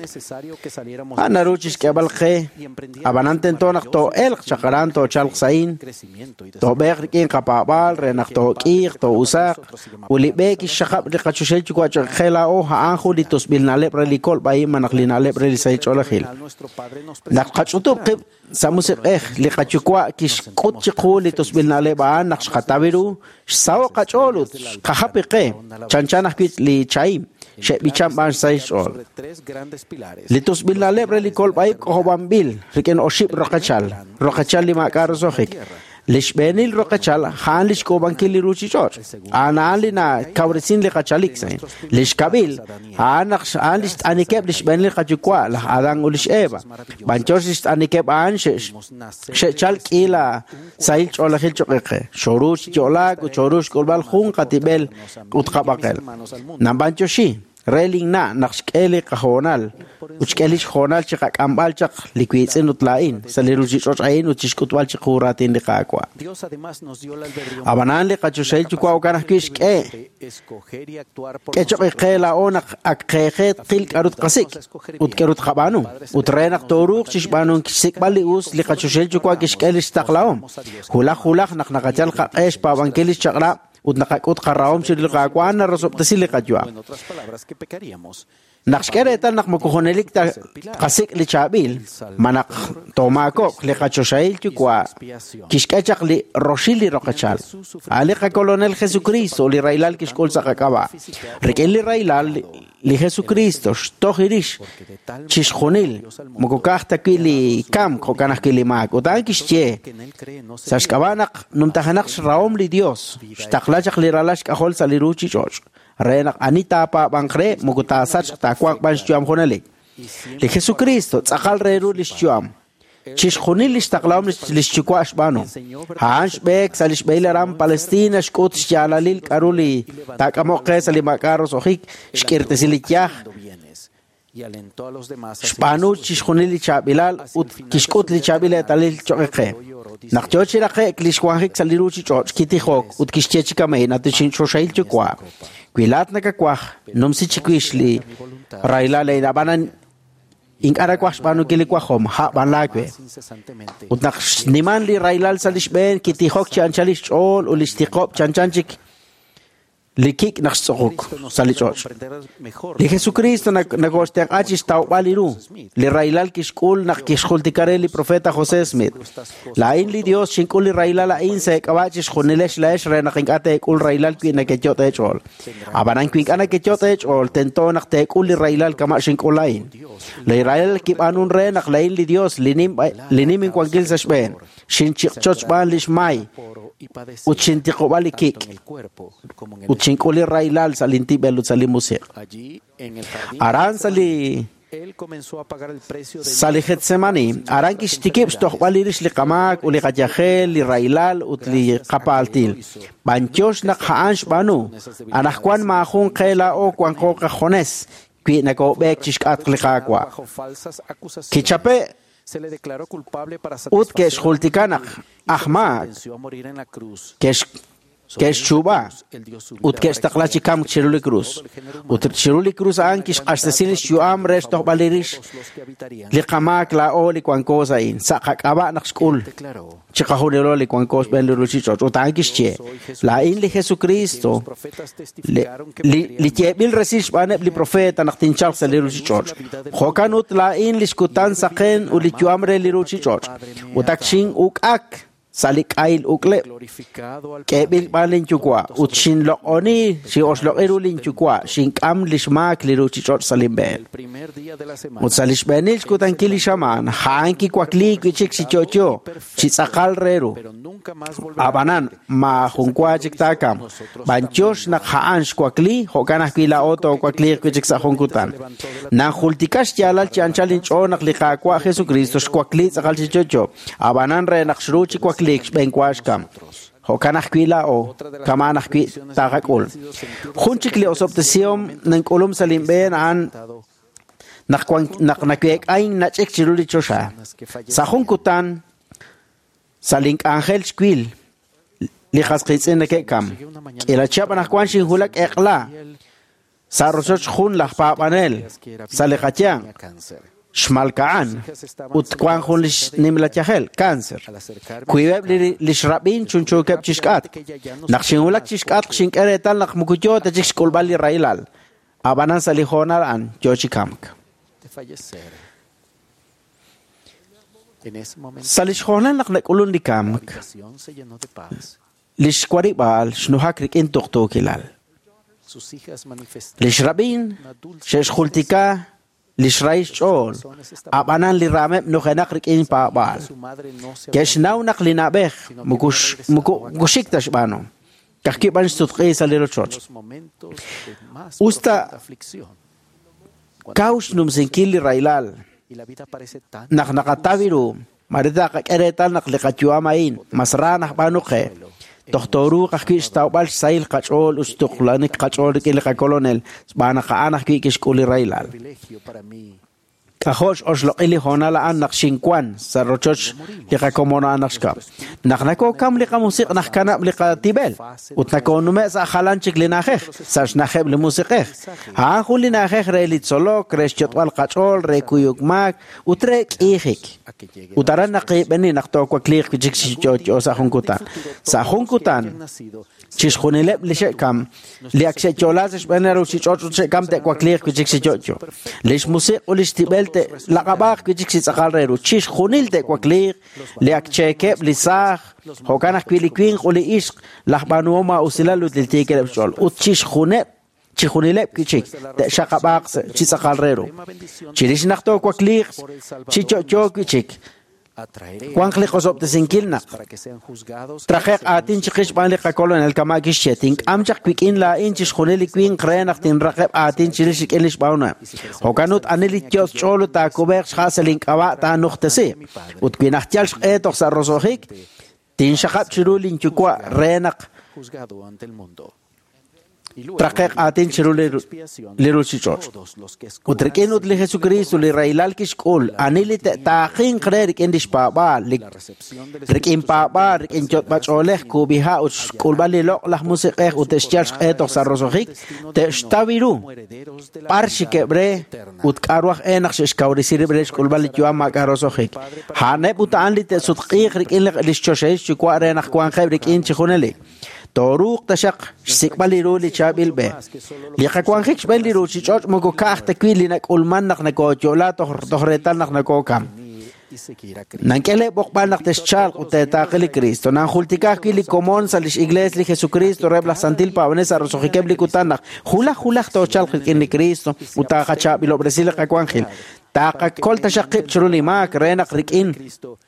anaruchis kebal khe abanante tonak to el chaqaran to chal sain to berkin qapabal renak to qir to usaq ulibek shaqab liqa chushal chukwa khela o ha anhu li tusbil naleb reli kol bay manaklina leb reli sai cholahil nak qachutub qib samusiqeh liqa chukwa kish qut chiqu li tusbil naleb an naqsh qatabiru saw qacholut qahapiqe chanchanak li chaim she bicham ban sai sol litus bil naleb reli kol bay ko bambil riken oship rokachal rokachal li makar zohik lishbenil rokachal han lish ko bankili ruchi chor analina kawresin li qachalik sai lishkabil anaqsh anlish anikeb lishbenil qachukwa la adan ulish eba banchos anikeb anshesh shechal kila sail cholahil choqeqe shorush cholag chorush kolbal khun qatibel utqabaqel nambanchoshi reling na naqshkeli qahonal uchkelish khonal chiqa kambal chaq likwitsin utlain saliruji chochain uchishkutwal chiquratin liqaqwa abanan liqachushay chukwa ukanah kishke kecho qela onak akqeqet qil karut qasik utkerut qabanu utrenak toruq chishbanun kisikbali us liqachushay chukwa kishkelish taqlaum hula hula naqnaqachal qesh pabankelish chaqra utnaqakut qarraum shiril qaqwana rasob tasili qajwa naqshkereta naqmukuhonelik ta qasik li chabil manak tomako li qachoshail chukwa kishkachaq li roshili roqachal ali qa colonel Jesucristo li railal kishkol saqaqaba rikel li railal li Jesucristo tohirish chishkhunil mukukahta kili kam kokanah kili mak utan kishche sashkabanak numtahanak raum li Dios shtaqlachaq li ralash kahol saliruchi choch renak anita pa bangre mukuta sach takwak ban chuam khonali li Jesucristo tsaqal reru li chuam chishkhunil li shtaqlaum li chukwash banu hansh bek salish beilaram Palestina shkut shalalil karuli takamo qesali makaros ohik shkirtesilikyah Spanu chishkhunil chabilal ut kishkut li chabila talil choqe naqchochi raqe klishwanhik saliruchi choch kitihok ut kishchechika meina tishin shoshail chukwa Kwilat na kakwah, num si chikwishli, raila leina banan ing arakwash banu kilikwahom, ha banlakwe. Utnak niman li railal salishben, kitihok chanchalish ol, ulistikop chanchanchik, likik naksokok salichoch. Li Jesucristo nagosteang achis tau baliru, li railal kishkul nak kishkultikare li profeta José Smith. Lain li Dios shinkul li railal ain se kawachis khunilesh laesh re naking ate kul railal ki nakechot echol. Abanan kwing ana kechot echol tento nak te kul li railal kama shinkul lain. Li railal kip anun re nak lain li Dios linim linim in kwangil sashben. Shinchik choch ban lishmay. uchintiqobali kik uchinkuli railal salinti belut salimusik aran sali sali Getsemani aran kishtikib stoqbalirish li qamak uli qajahel li railal utli qapaltil banchosh nak haansh banu anahkwan mahun qela o kwan qoqa khones qui nako bek chishkat qliqaqwa kichape ut kesh khultikanak ahmak kesh kesh chuba ut kesh taqlachi kam chiruli cruz ut chiruli cruz ankish qastasinis yuam resto balirish liqamak la oli kwan cosa in saqaqaba naqskul chiqahulelo li kwan kos ben luruchi chot ut ankish che la in li Jesucristo li li chebil resish baneb li profeta naqtin chal saliruchi chot khokanut la in li skutan saqen uli yuamre liruchi chot utakshin ukak salik ail ukle kebil balin chukwa utshin lo oni si oslo erulin chukwa shin kam lishmak liruchi chot salimbe utsalish benil kutan kili shaman hanki kwakli kichik si chocho si sakal reru abanan ma hunkwa chiktakam banchosh nak haansh kwakli hokana kwila oto kwakli kichik sa hunkutan na hultikash chalal chanchalin chonak liqaqwa Jesucristo kwakli sakal si chocho abanan re nak shruchi kwakli ben kwashkam hokanah kwila o kamanah kwi tagakul khunchikli osoptesium nan kolum salim ben an nakwan naknakwek ain nachek chiruli chosha sa hunkutan salink angel skwil li khasqitsen ke kam ila chapa nakwan shin hulak eqla sa rosoch khun la pa panel salikachang Shmalkaan ut kwan khun lish nimla chahel cancer kuibeb lish rabin chuncho kep chishkat naqshinulak chishkat shinkeretal naq mukucho ta chishkol bali railal abanan salihonal an jochikamk salishonal naq nakulun dikamk lish kwaribal shnuhakrik in toktokilal lish rabin shesh khultika Lishraish chol abanan li ramep no khenakrik in pa bal kesh naw naklina beh mukush mukushik tashbano kakki ban stutqi saliro chot usta kaush num sinkili railal nak nakataviru marida kakeretal naklikachua masranah banuke Doktoru kakis tau bal sail kachol ustuklanik kachol kili kolonel bana kaanak kikis kuli railal kahosh oslo ili honala an nakshinkwan sa rochoch lika komona anakska naknako kam lika musik nakkanab lika tibel utnako nume sa khalanchik linakh sa shnakhem li musikh ha khuli nakh relit solo kreshchot wal kachol rekuyuk mak utrek ihik utaran naqi beni nakto ko klik jikshchot sa hunkutan sa hunkutan chish khunileb li shekam li akshe cholash beneru chichot shekam te ko klik jikshchot lish musik ulish tibel laqabaq kijik si saqalreru chish khunil te kwaklir liak cheke blisah hokana kwilikwin quli ishq lahbanuma usilalu tiltiker bchol ut chish khune chikhunileb kichik te shaqabaq chi saqalreru chirish naqto kwaklir chichocho kichik Quanqli qosop te sinkilna Trajek atin chiqish banli qakolon el kamakish cheting amchaq kwikin la inchish khuneli kwin qrenaq tin raqeb atin chirish elish bauna hokanut aneli chos cholo ta kubex khaselin qawa ta nuqtasi ut kwinachtial eto sarrosohik tin shaqab chirulin chukwa renaq Trajek atin chirule liru chichot utrikenut li Jesucristo li railal kishkul anili taqin qrerik indish paba lik rikin paba rikin chot bacholeh kubiha uskul bali loq lah musiqeh uteshchal eto sarrosohik te shtaviru parshi kebre ut karwah enax shkawrisir bresh kul bali chwa makarosohik hane putan li te sutqih rikin li shoshesh chwa renax kwan khebrik in chikhuneli Toruk tashaq sikbali ruli chabil be liqa kwan hik bali ruchi chot mogo kah takwili nak ulman nak nako chola to tohretal nak nako kam nankele bokbal nak teschal ute taqili Cristo nan khultika kili komon salish iglesia li Jesucristo rebla santil pavanesa rosohikebli kutanak hula hula to chal kini Cristo uta qacha bilo brasil ka kwan khil taqa kol tashaqib churuli mak renak rikin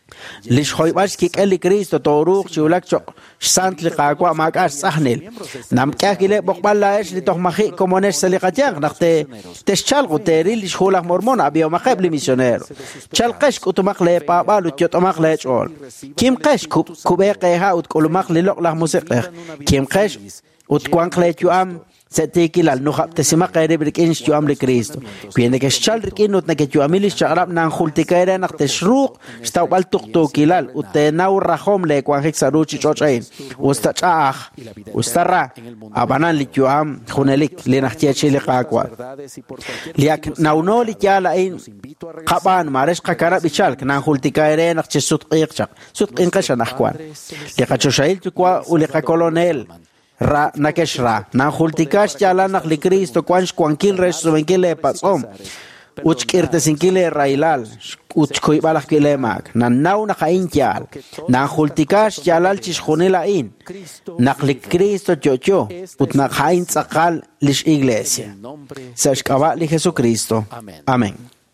lish hoybash ki eli Cristo toruk chulak chok sant li qaqwa makas sahnil nam kakile bokballa esh li tohmahi komonesh saliqatiang nakte teschal guteri lish hulak mormon abio maqab li misionero chalqash kutumaq le pabalu tyotomaq le chol kim qash kubeqe ha ut kulumaq li loqlah musiqeh kim qash ut kwanqle tuam setikilal nuhab tesima qere birkin tuam li Cristo piende que chal rikinut na que tuamilis charab nan khultikaira naqte shruq stawbal tuqtukilal utenau rahom le kwanhik saruchi chochain ustachah ustarra abanan li tuam khunelik li nahtiachi li qaqwa liak nauno li yala in qaban maresh qakara bichalk nan khultikaira naqche sutqiqchaq sutqin qashan akhwan li qachoshail tukwa uli qakolonel ra nakeshra na khultikash chala nakli Cristo kwansh kwankil res subenkile pasom uchkirte sinkile railal uchkoy balak kile mak na nau na kainchal na khultikash chala chishkhonela in nakli Cristo chocho ut na khain tsaqal lish iglesia sashkaba li Jesucristo amén.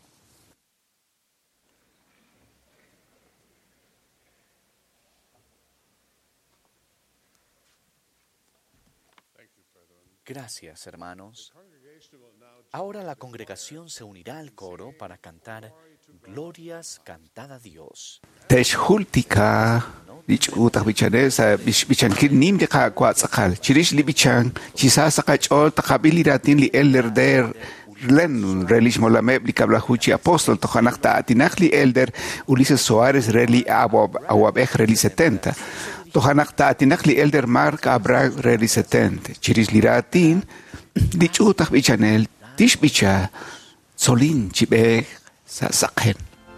Gracias, hermanos. Ahora la congregación se unirá al coro para cantar Glorias cantada a Dios.
Teshultika bichuta bichanesa bichankil nim de qaqwa tsaqal chirish li bichan chisasa qachol taqabili ratin li elder der len relish molameb li kabla huchi apóstol tohanakta atinakli elder Ulises Soares reli awab awab reli setenta tohanakta atinakli elder Mark Abrag reli setenta chiris liratin dichuta bichanel tish bicha solin chibe sa sakhen.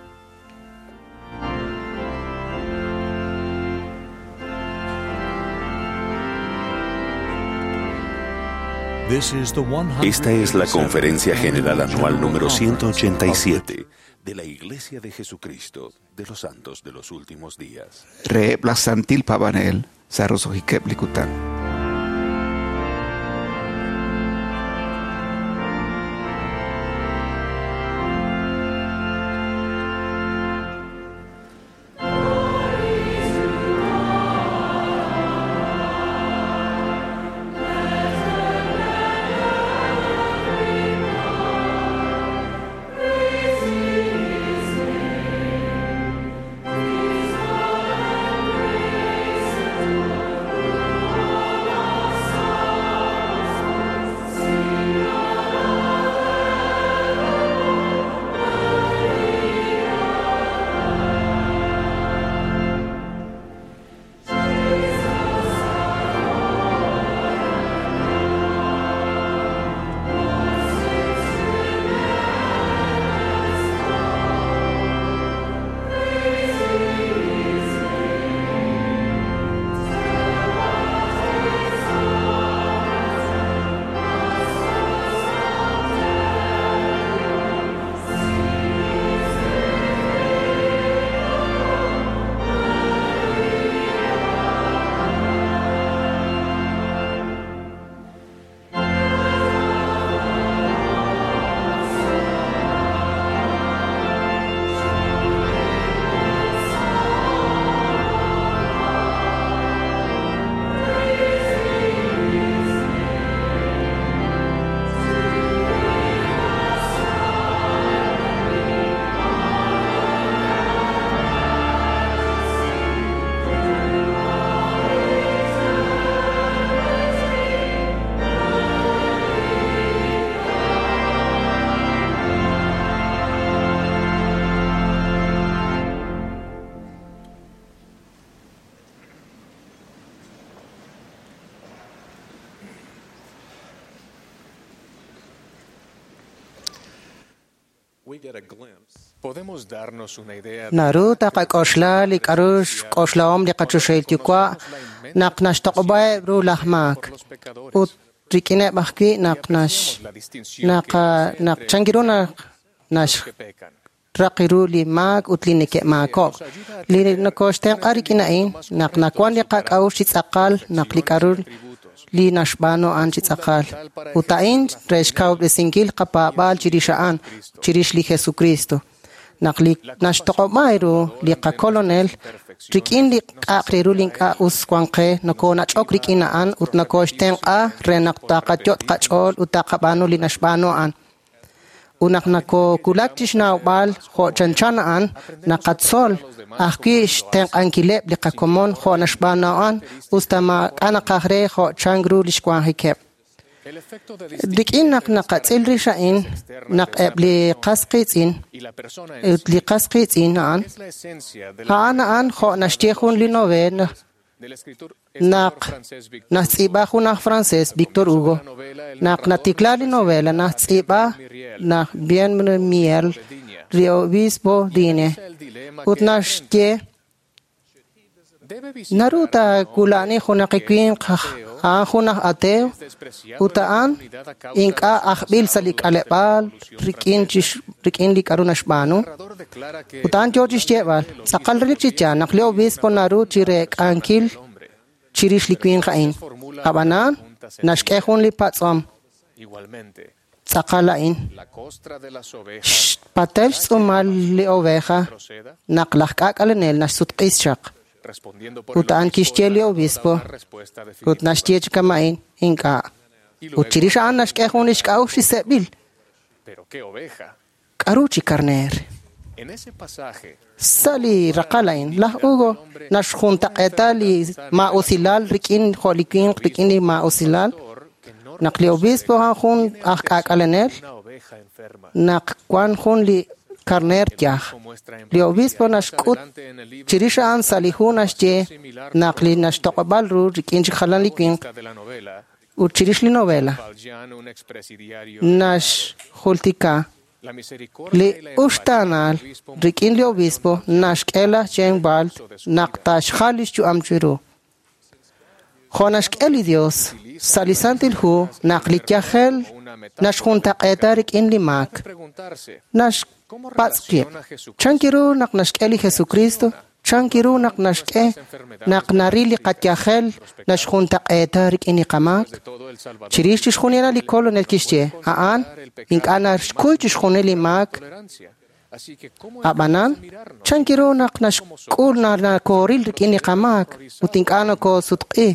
Esta es la Conferencia General Anual número ciento ochenta y siete de la Iglesia de Jesucristo de los Santos de los Últimos Días.
Re blasantil pavanel sarosohikeblikutan.
Podemos darnos una idea
Naru taqa qoshla li qarush qoshlaom li qachushaytu kwa naqnash taqbay ru lahmak ut rikine bahki naqnash naqa naqchangiruna nash raqiru li mak utlinike mako li nakoshten qarikina in naqnakwan li qaqawsh tsaqal naqli qarul li nashbano anchi tsaqal utain reshkaw de singil qapa bal chirishaan chirish li Jesucristo Nakli nashtoqomairu liqa colonel rikin li qaqriru linqa usquanqe nako nachok rikinaan ut nako shtenqa renaqtaqachot qachol utaqabanu linashbanoan unak nako kulaktishnawbal ho chanchanaan naqatsol ahki shtenqankileb liqakomon ho nashbanoan ustama qanaqahre ho changru lishquanhikeb Dikin nak nakatil rishain nak ebli kasqitin ebli kasqitin an haanaan ho nashtehun li novel nak nasiba nak francés Victor Hugo nak natikla li novela nasiba nak bien miel rio obispo dine utnashte naruta kulani hunaqiquin ha hunaq ateo utaan inka ahbil salik alebal rikin chish rikin likarunash banu utaan georgish jebal saqal richicha naqli obispo naru chire ankil chirish liquin khain abanan nashqehun li patsom saqalain patel sumal li oveja naqlaqaq alenel nasutqishaq utaan kishtieli obispo ut nashtiech kamain inka uchirisha nashqehun ishqaushi sebil karuchi karner sali raqalain la ugo nashjunta qetali ma usilal rikin kholikin rikin ma usilal naqli obispo hun aqaqalenel naq kwan hun li karner tiah li obispo nashkut chirisha an salihun ashje naqli nashtoqbal ru rikin khalan likin u chirish li novela nash khultika li ushtanal rikin li obispo nashkela chengbal naqtash khalish chu amchiru khonash eli dios salisantil hu naqli tiahel nash junta qetarik in limak nash patski chankiru nak nashkeli Jesucristo chankiru nak nashke nak narili qatyahel nash junta qetarik in qamak chirish khunela li colonel kishche aan inkana shkuch khuneli mak abanan chankiru nak nash kulna na koril in qamak utinkana ko sutqi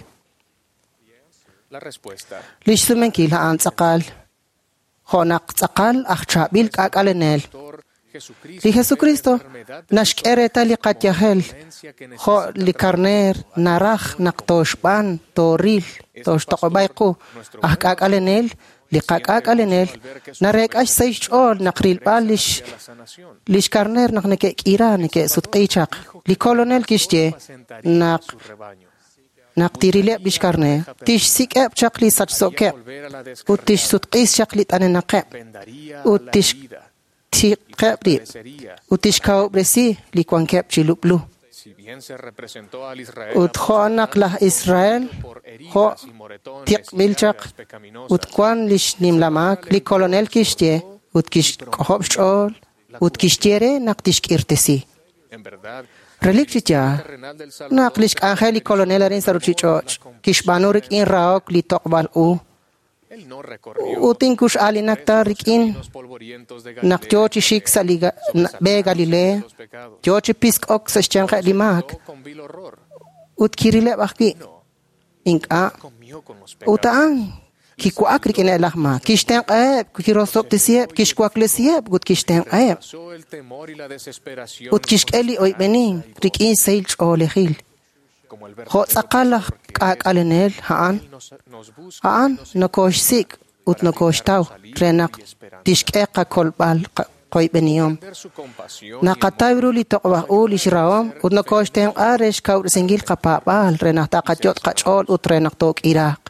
lishtumen kila an tsaqal khonak tsaqal akhchabil qaqalenel li Jesucristo nashkereta li qatyahel kho li karner naraj naqtoshban toril toshtoqbayqu ahqaqalenel li qaqaqalenel narek ash saychol naqril balish lish karner naqneke qira neke sutqichaq li colonel kishte naq naqtirile bishkarne tish sikep chaqli sachsoke utish sutqis chaqli tanenaqe utish tiqabri utish kaubresi likwankep chiluplu ut khonak la Israel kho tiqbilchaq ut kwan lish nimlamak li colonel kishte ut kish qhobchol ut kishtere naqtish kirtesi Relikchicha naqlish angeli colonel arin saruchichoch kishbanurik in raok li toqbal u utinkush ali naktarik in naqchochi shik saliga be Galilea chochi pisk ok sachanga limak utkirile baqi inka utaan kikuakrik in elahma kishten qeb kirosop tisieb kishkuaklesieb gut kishten qeb ut kishkeli oy benin rikin seilch olehil kho tsaqala qaqalenel haan haan nakosh sik ut nakosh taw renak tishqeqa kolbal qoy beniom naqatayru li toqwa ul ishraom ut nakosh ten aresh kaur singil qapabal renak taqachot qachol ut renak tok iraq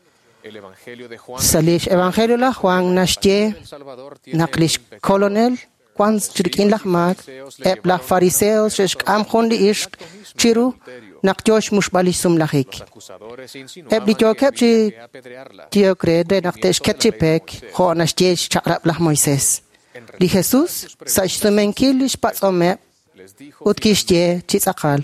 Salish Evangelio la Juan nashtie naqlish colonel kwan chrikin lahmak eb la fariseos shesh am khondi ish chiru naqjosh mushbalish sumlahik eb li jokep chi tiokre de naqtesh ketchipek kho nashtie charab lah Moises li Jesus sash sumenkilish patsome utkishtie chitsaqal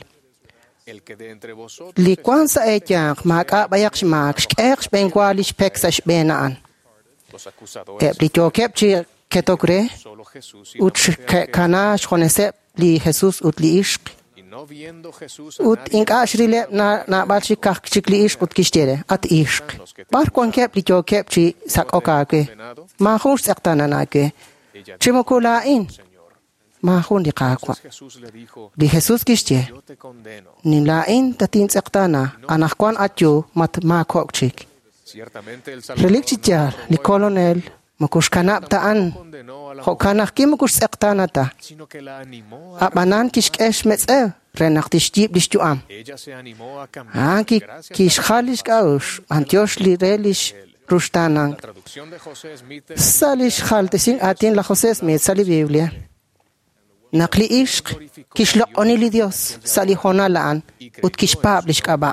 li kwansa etyak maka bayaksh maksh eksh benkwalish peksash benan ebli jokep chi ketokre ut kana shonese li Jesus ut li ishq ut inkashrile na na balshi kak chikli ishq ut kishtere at ishq bar kon kep li jo kep chi sak okake ma khus eqtana nake chimokula in ma khun di qaqwa di Jesus kishte ni la in tatin eqtana anakwan atyo mat ma kokchik relikchitia li colonel Mukush kanap taan, ho kanak ki mukush sektanata. Abanan kish kesh metze, renak tishtip dishtuam. Anki kish khalish kaush, antiosh li relish rushtanang. Salish khaltesin atin la José Smith sali Biblia. Nakli ishq, kish loqoni li Dios, sali hona laan, ut kish pablish kaba.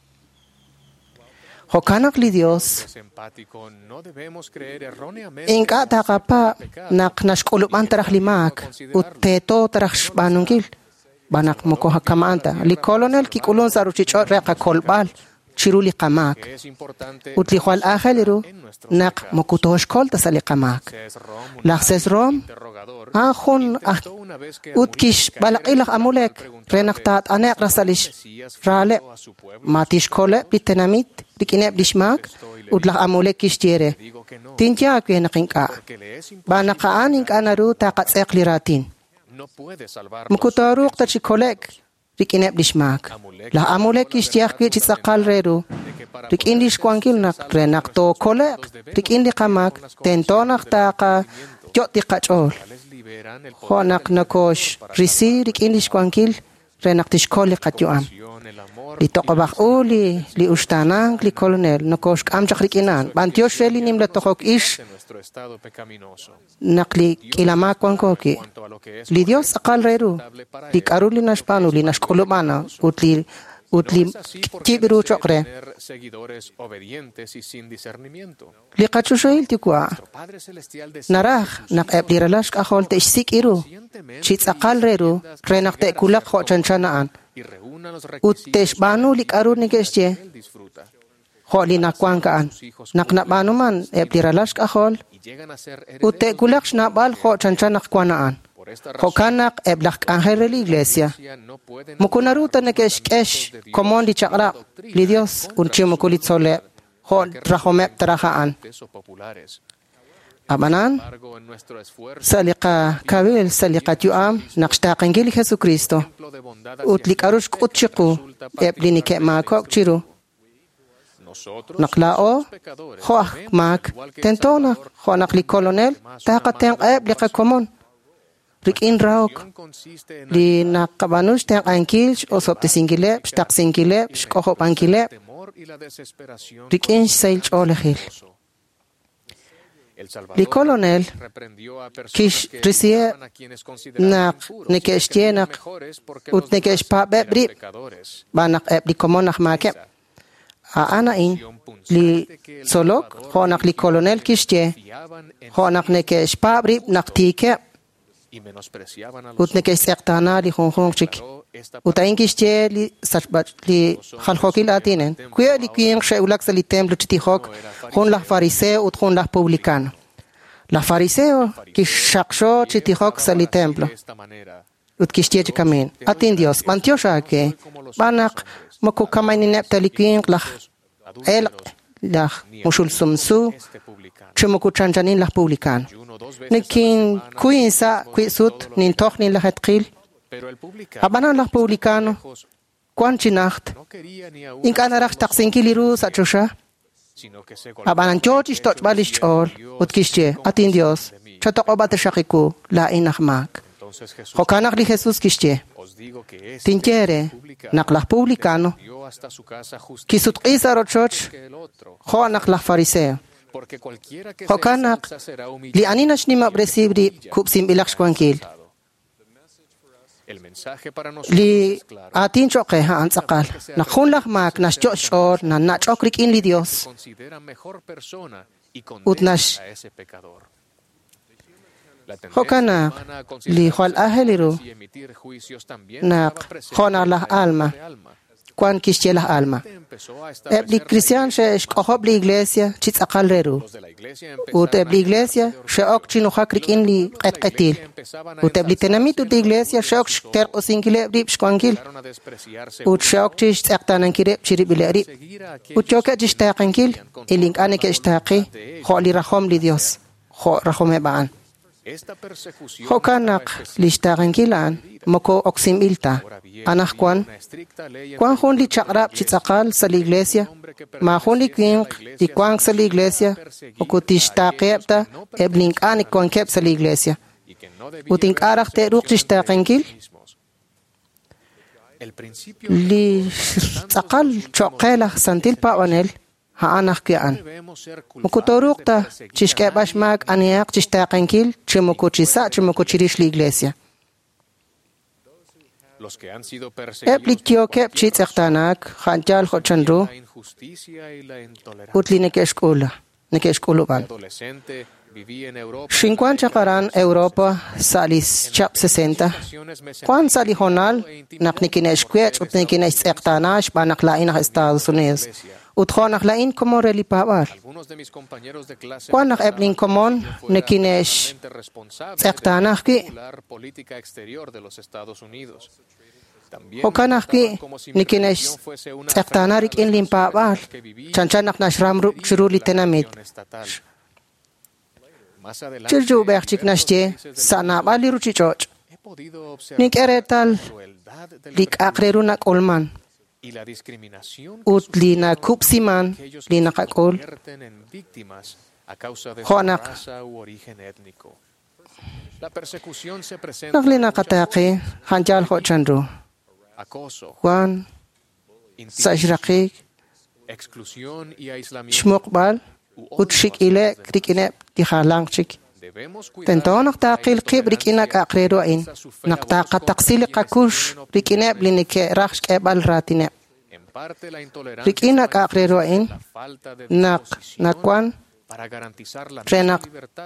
Hokanak li Dios inka takapa nak nashkulupan tarah limak utteto tarah shbanungil banak moko hakamanta li colonel ki kulon saru chicho reqa kolbal chiruli qamak utli khwal akhaliru nak mokutosh kol tasali qamak laxses rom akhun utkish balaqilaq amulek renak taat anek rasalish rale matish kole bitenamit dikinep dishmak udlah amulek kishtiere tinja kwe nakinka banaqaan inka naru taqat seqliratin mukutaruq tachikolek dikinep dishmak la amulek kishtiak kwe chitsaqal reru dikindish kwankil nak renak to kolek dikindi qamak tentonak taqa joti qachol khonak nakosh risi dikindish kwankil renak tishkoli qatyoam li toqabaq uli li ushtanang li colonel nakosh am chakrikinan bantiosh reli nim la toqok ish nakli kilama kwankoki li Dios aqal reru li karuli nashpanu li nashkolubana utli utli tibiru chokre li qachushoil tikwa narah nak ebliralash kahol te isik iru chits aqal reru renak te kulak kho chanchanaan uttesh banu li karun nikesje kholi nakwankaan naknabanu man ebliralash kahol utte kulak shnabal kho chanchanak kwanaan Hokanak eblak angel de la iglesia. Mukunaruta nekesh kesh komondi chakra li Dios unchimukulit sole hon trahomep trahaan. Abanan salika kabil salika tuam naqshtaqengil Jesucristo. Utlik arush kutchiku eblini ke makok chiru. Naklao khoah mak tentona khonakli colonel taqaten eblika komon. Rikin raok li nakabanus teng ankil o sopte singile stak singile skohop ankile rikin sail olehil li colonel kish risie nak nekestie nak ut nekesh pa bebri banak eb li komonak make a anain li solok honak li colonel kishtie honak nekesh pa bri nak tike utne kesh eqtana li khonkhong chik utayin kishche li sachbat li khalkhokil atinen kuya li kuyin shaulak sali templo chitihok khon la fariseo ut khon la publicano la fariseo ki shaksho chitihok sali templo ut kishche chikamin atin Dios mantiosha ke banak mako kamaini neptali kuyin la el la mushul sumsu chumuku chanjanin la publicano Nikin kuin sa kuisut nin toch nin lahat qil abanan la publicano kwanchi nacht in kana rakh taqsin kiliru sa chusha abanan choch toch balish chol utkishche atin Dios chatoqobat shaqiku la inahmak hokanak li Jesus kishche tinkere naklah publicano kisut qisa rochoch khonak la fariseo Hokanak li aninash ni mabresibri kupsim ilaksh kwankil li atin choqe ha ansaqal nakhun lak mak nash choshor na na chokrik in li Dios utnash Hokanak li khwal aheliru na khona lah alma cuan quixchelas alma. Ebli cristian she escojob la iglesia chitzakal reru. Ut ebli iglesia she ok chinuhak rikin li qetqetil. Ut ebli tenamit ut iglesia she ok ter osinkile rib shkwankil. Ut she ok chish tzaktanan kireb chiribile rib. Ut choke chish taqankil ilink ane ke ishtaqi ho li rahom li Dios. Ho rahom ebaan. Ho kanak li ishtaqankilan moko oksim ilta. Anak kwan, kwan hun li chakrap chitzakal sa la iglesia, ma hun li kwink di kwang sa la iglesia, o kutishtakepta eblink anik kwan kep sa la iglesia. Utink arak te ruk chishtakenkil, li tsakal chokela santil pawanel, ha anak kyaan. Mukutoruk ta chishkebash mag aniak chishtakenkil, chimukuchisa chimukuchirish la iglesia. Eplitio kep chit ektanak, hanjal hochandru, utli nekeshkula, nekeshkuluban. Shinkuan chakaran Europa salis chap sesenta. Kwan sali honal, nak nikineshkwech, ut nikinesh ektanash, banaklain nach Estados Unidos. Utho naklain como relipawal. Kwan nak eblin komon, nikinesh ektanach ki, Hokanaki nikinesh tanarik in limpawal chanchanak nashram churuli tenamit chirju berchik nashje sana bali ruchichoch nik eretal lik akrerunak olman ut lina kupsiman lina kakol honak naglina kataki hanjal hochandru Juan, Sajrakik, Shmukbal, Utshik ile, Krikinep, Dihalangchik. Tento naktakil kib rikinak akreruin, naktaka taksili kakush, rikinep linike raksh ebal ratinep. Rikinak akreruin, nak nakwan, renak.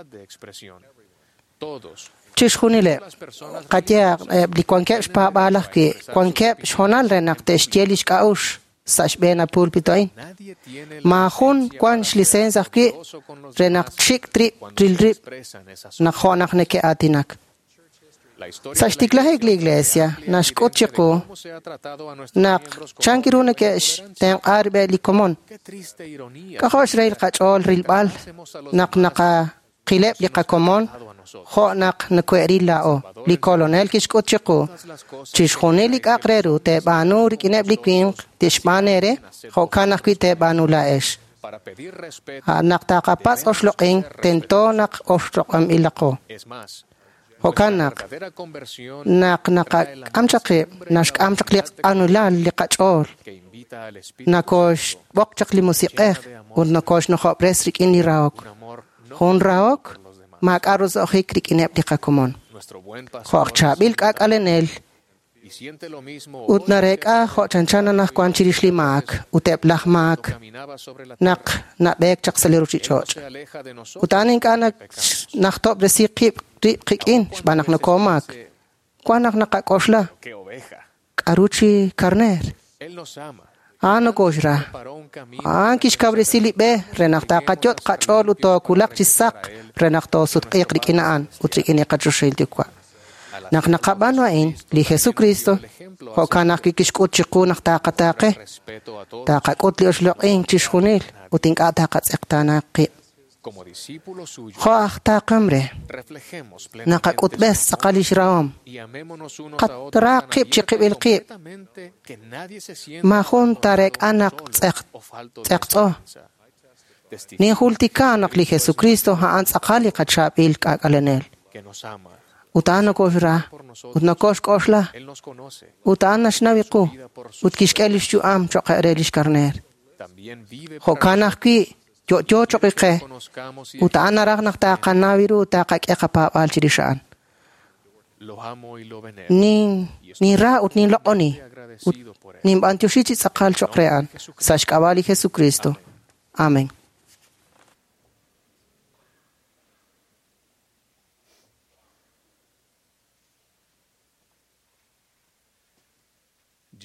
Chishunile, Katia, Blikonkep Spabalach, Konkep, Shonal Renak, Testielish Kaush, Sashbena Pulpitoin. Mahun, Quanch Licensaki, Renak Chik Trip, Drill Drip, Nahonak Neke Atinak. Sashtiklahek Iglesia, Nashkochiko, Nak Chankirunekesh, Ten Arbe Likomon. Kahosh Rail Kachol Rilbal, Nak Naka Kilep Likakomon. Honak nakwerila o li colonel kishkochiko chishkonelik akreru te banu rikinep likwing tishmanere hokanak te banu laesh anak takapas osloking tento nak oslokam ilako hokanak nak nak amchake nask amchaklik anulal likachor nakosh bokchak li musiqeh un nakosh no pres rikin ni raok hon raok Mak arroz ojikrik in eplika komon. Hoch chabil kak alenel. Ut narek a hoch chanchana nach kwanchirishli mak. Ut eplach mak. Nak nak bek chak saliruchi choch. Ut anin ka nak nach top resi kip kik in. Shbanak na komak. Kwanak nakakosla. Aruchi karner. Ano gojra. An kish kabresili be renakta kachot kachol uto kulak chisak renakto sutqiq rikinaan utrikini kachushil tikwa. Nak nakabanwain li Jesucristo ho kanak kikishkut chiku nakta katake ta kakot li osloqin chishkunil uting ata katsektanaki. Ho akta kamre nakakut bes sakalish raom kat raqib chikib ilqib mahun tarek anak tsekto ni hultikanak li Jesucristo haan sakali kachabil kakalenel utana koshra utna kosh koshla utana shnawiku utkishkelish juam choqerelish karner ho kanak ki yo yo choqe utana rag nakta kanawiru ta qaqqa pa alchirishan ni ni ra ut ni looni ni bantushi sakal choqrean sashkawali Jesucristo amen.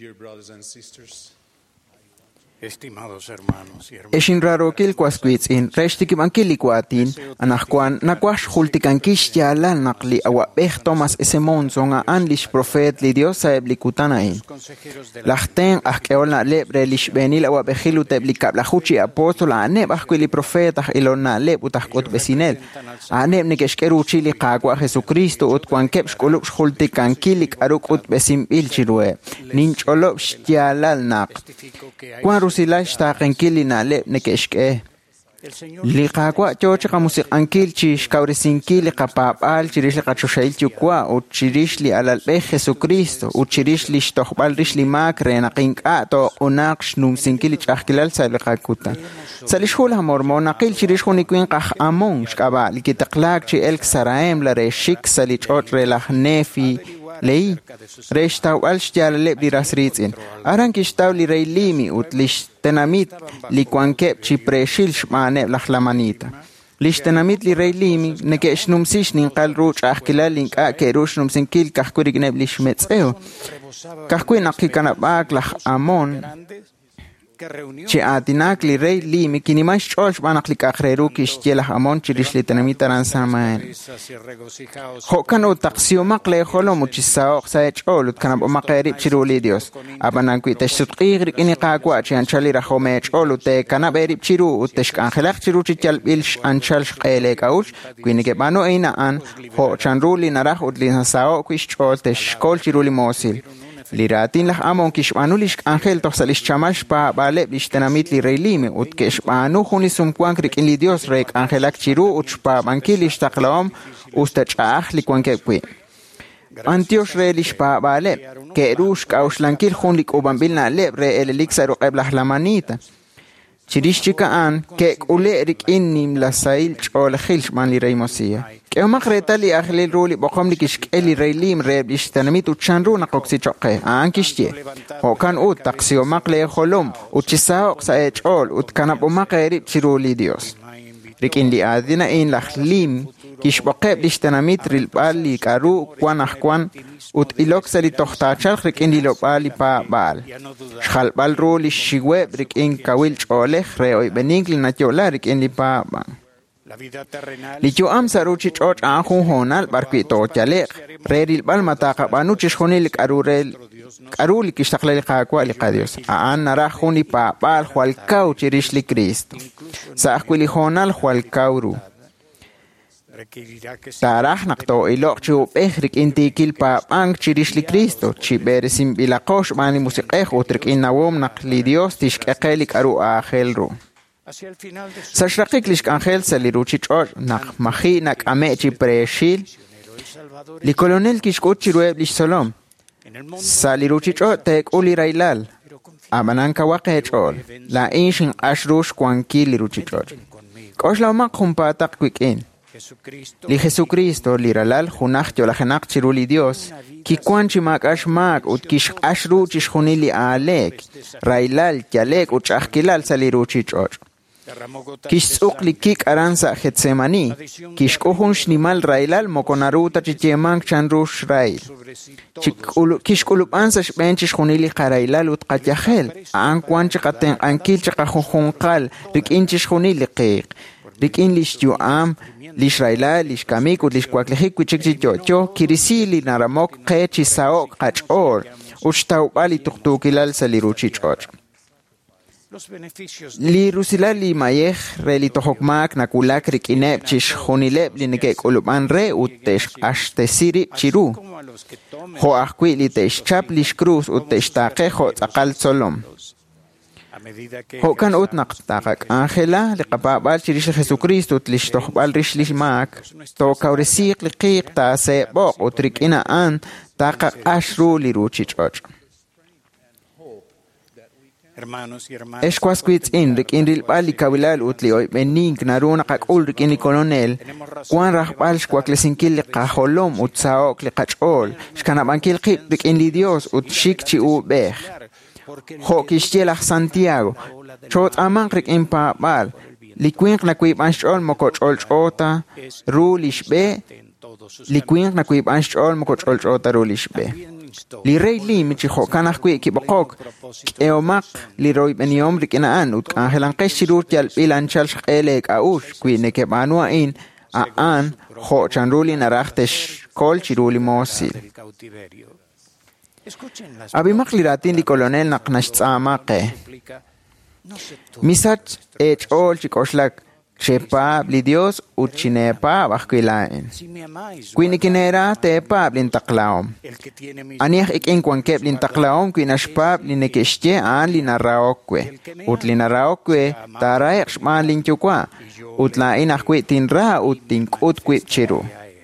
Dear brothers and sisters,
Estimados hermanos y hermanas,
Eshin raro kil kwaskwitsin, reshtikim ankili kwatin, anakwan nakwash hultikan kishya lal nakli awa beh Thomas ese monzonga anlish profet li Dios saeb li kutanain. Lachten ahkeolna lebre lish benil awa behilu teblikab la huchi apostol aneb ahkwili profeta ilona leb utahkot besinel. Aneb nikeshkeru chili qagwa Jesucristo ut kwan kepsh kulub hultikan kilik aruk ut besim ilchirwe. Ninch olob shya lal nak. Kwan rusilash ta qankili na le nekeshke li qaqwa chocha qamusiq ankil chish kaurisinkili qapapal chirish qachoshail chukwa u chirish li alal be Jesucristo u chirish li shtoqbal rish li makre na qinqa to unaqsh numsinkili chaqkilal salqakuta salishul hamormona qil chirish khunikwin qah amon shkaba li kitaqlak chi elk saraem la reshik salich otre la nefi lei reshtaw alshtial leb di rasritzin aran kishtaw li reilimi ut lishtenamit li kwankep chi preshil shmane lahlamanita lishtenamit li reilimi nekesh numsish ninqal ruch ahkilal linka kerush numsinkil kahkurigneb lishmetzeo kahkuin aqikanabak lah amon chi atinak li rei limi kinimash chosh banak li kakhreru kishtiela amon chirish li tenamita ransamaen hokan u taqsiyo maqle kholo muchisao xaech olut kanab maqeri chiruli Dios abanan ku tashutqir ini qaqwa chi anchali rahomech olute kanab eri chiru utesh angelak chiru chichal bilsh anchal qele kauch kuini ke bano ina an ho chanruli narah utlin sao kuish oltesh kol chiruli mosil Liratin lah amon kishmanulish angel toxalish chamash pa bale lishtenamit li reilimi ut kishmanu hunisum kwankrik in li Dios rek angelak chiru uchpa bankilish taqlaom ustachah li kwankekwi Antios relish pa bale kerush kauslankil hunlik ubambilna lebre elelixaru qeblah lamanita Chirish chika an ke ule rik innim la sail chol khilsh man li reimosia ke makreta li akhli ruli boqom li kishk eli reilim re bishtanamit uchanru na qoksi choqe an kishtie ho kan ut taqsi maqle kholum uchisao sa chol ut kana bo maqeri chiruli Dios rik in li adina in la khlim kish boqeb lishtanamit ril bali karu kwan akhwan ut ilok sali toxtachal rik in li lobali pa bal shal bal ruli shiwe rik in kawil chole re oy beningli na chola rik in li pa ba li jo am saruchi choch an khun honal barki to chale re ril bal mataqa banu chishkhonil karurel karul kishtaqlali qaqwa li qadios an nara khuni pa bal khwal kau chirish li Cristo sa akhwili honal khwal kauru Tarah nakto ilok chu pehrik intikil pa ang chirish li Cristo chi beresim bilakosh mani musiqeh utrik inawom nak li Dios tishkekelik aru ahelru Sashraqik lishk angel saliruchi choch nak mahi nak ame chi preshil li colonel kishkot chirueb lish solom saliruchi choch tek uli railal abananka waqe chol la inshin ashrush kwankil liruchi choch kosh la mak humpatak quikin Li Jesucristo liralal junach yolajenak chiruli Dios ki kwanchi mak ashmak ut kish ashru chishunili alek railal yalek ut achkilal saliruchi choch kish suqli kik aransa Getsemani kish kohun shnimal railal mokonaruta chichemank chanrush rail kish kulupansa shben chishunili qarailal ut qatyahel an kwanchi qaten ankil chaqahun qal rikin chishunili qiq rikin lish yuam lish raila lish kamik ut lish kwaklehik kuchik chocho kirisili naramok qechi sao qachor uchtau bali tuktukilal saliruchi choch li rusilali mayeh reli tohokmak nakulak rikineb chish honileb linike kuluban re utesh ashtesiri chiru ho akwi li tesh chap lish cruz utesh taqe ho tzaqal solom Hokan ut naqtaqak Angela liqapabal chirish Jesucristo tlishtoqbal rish lishmak to kauresiq liqiq ta se boq utrik ina an taqa ashru liruchi choch Eshkwasquits in rik in ril bali kabilal utli oy bening naruna qaqul rik in colonel kwan rahbal shkwaklesinkel qaholom utsaok liqachol shkanabankil qib rik in li Dios ut shikchi u beh Ho kishtielach Santiago chot amankrik in pa bal likwink na kuib anshol mokochol chota rulish be likwink na kuib anshol mokochol chota rulish be li rey lim chi khokanah kwi ki bokok eomak li roy beniom rikinaan ut angelan qeshirur yal bilan chal elek aush kwi ne ke banua in aan kho chanruli narachtesh kol chiruli mosil abimak liratin li colonel naqnash tsamaqe misach ech ol chikoslak chepa bli Dios uchinepa bakwilain kwini kinera tepa blin taqlaom aniah ikin kwankep blin taqlaom kwinashpa blin nekeshte an linaraokwe ut linaraokwe tarai xman linchukwa ut la inah kwi tinra ut tinkut kwi chiru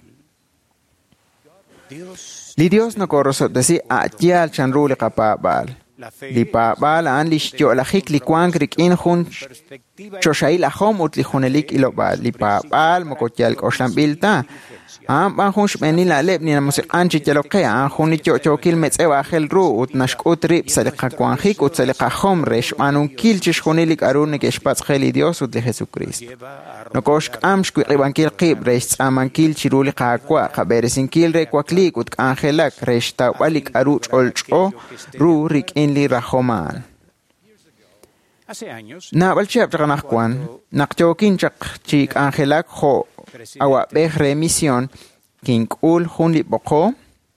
li Dios no korosot desi atial chanruli qapabal li pabal an li shyo la hik li kwankrik in hun choshail ahom ut li hunelik ilobal li pabal mokotyal kosham bilta am ban hun shmeni la leb ni musiq anchi taloqe an hun cho cho kil metsewa khel ru ut nashkut rib saliqa kwankhik ut saliqa khom resh anun kil chish hunelik arun ke shpats kheli Dios ut li Jesucristo no koshk am shku iban kil qib resh aman kil chiruli qaqwa khaberesin kil re kwaklik ut angelak resh tawalik aru olcho ru rik in li rahoman na balchep taqanaqwan naqchokin chaq chik angelak kho awa beh remisión kinkul hun li boko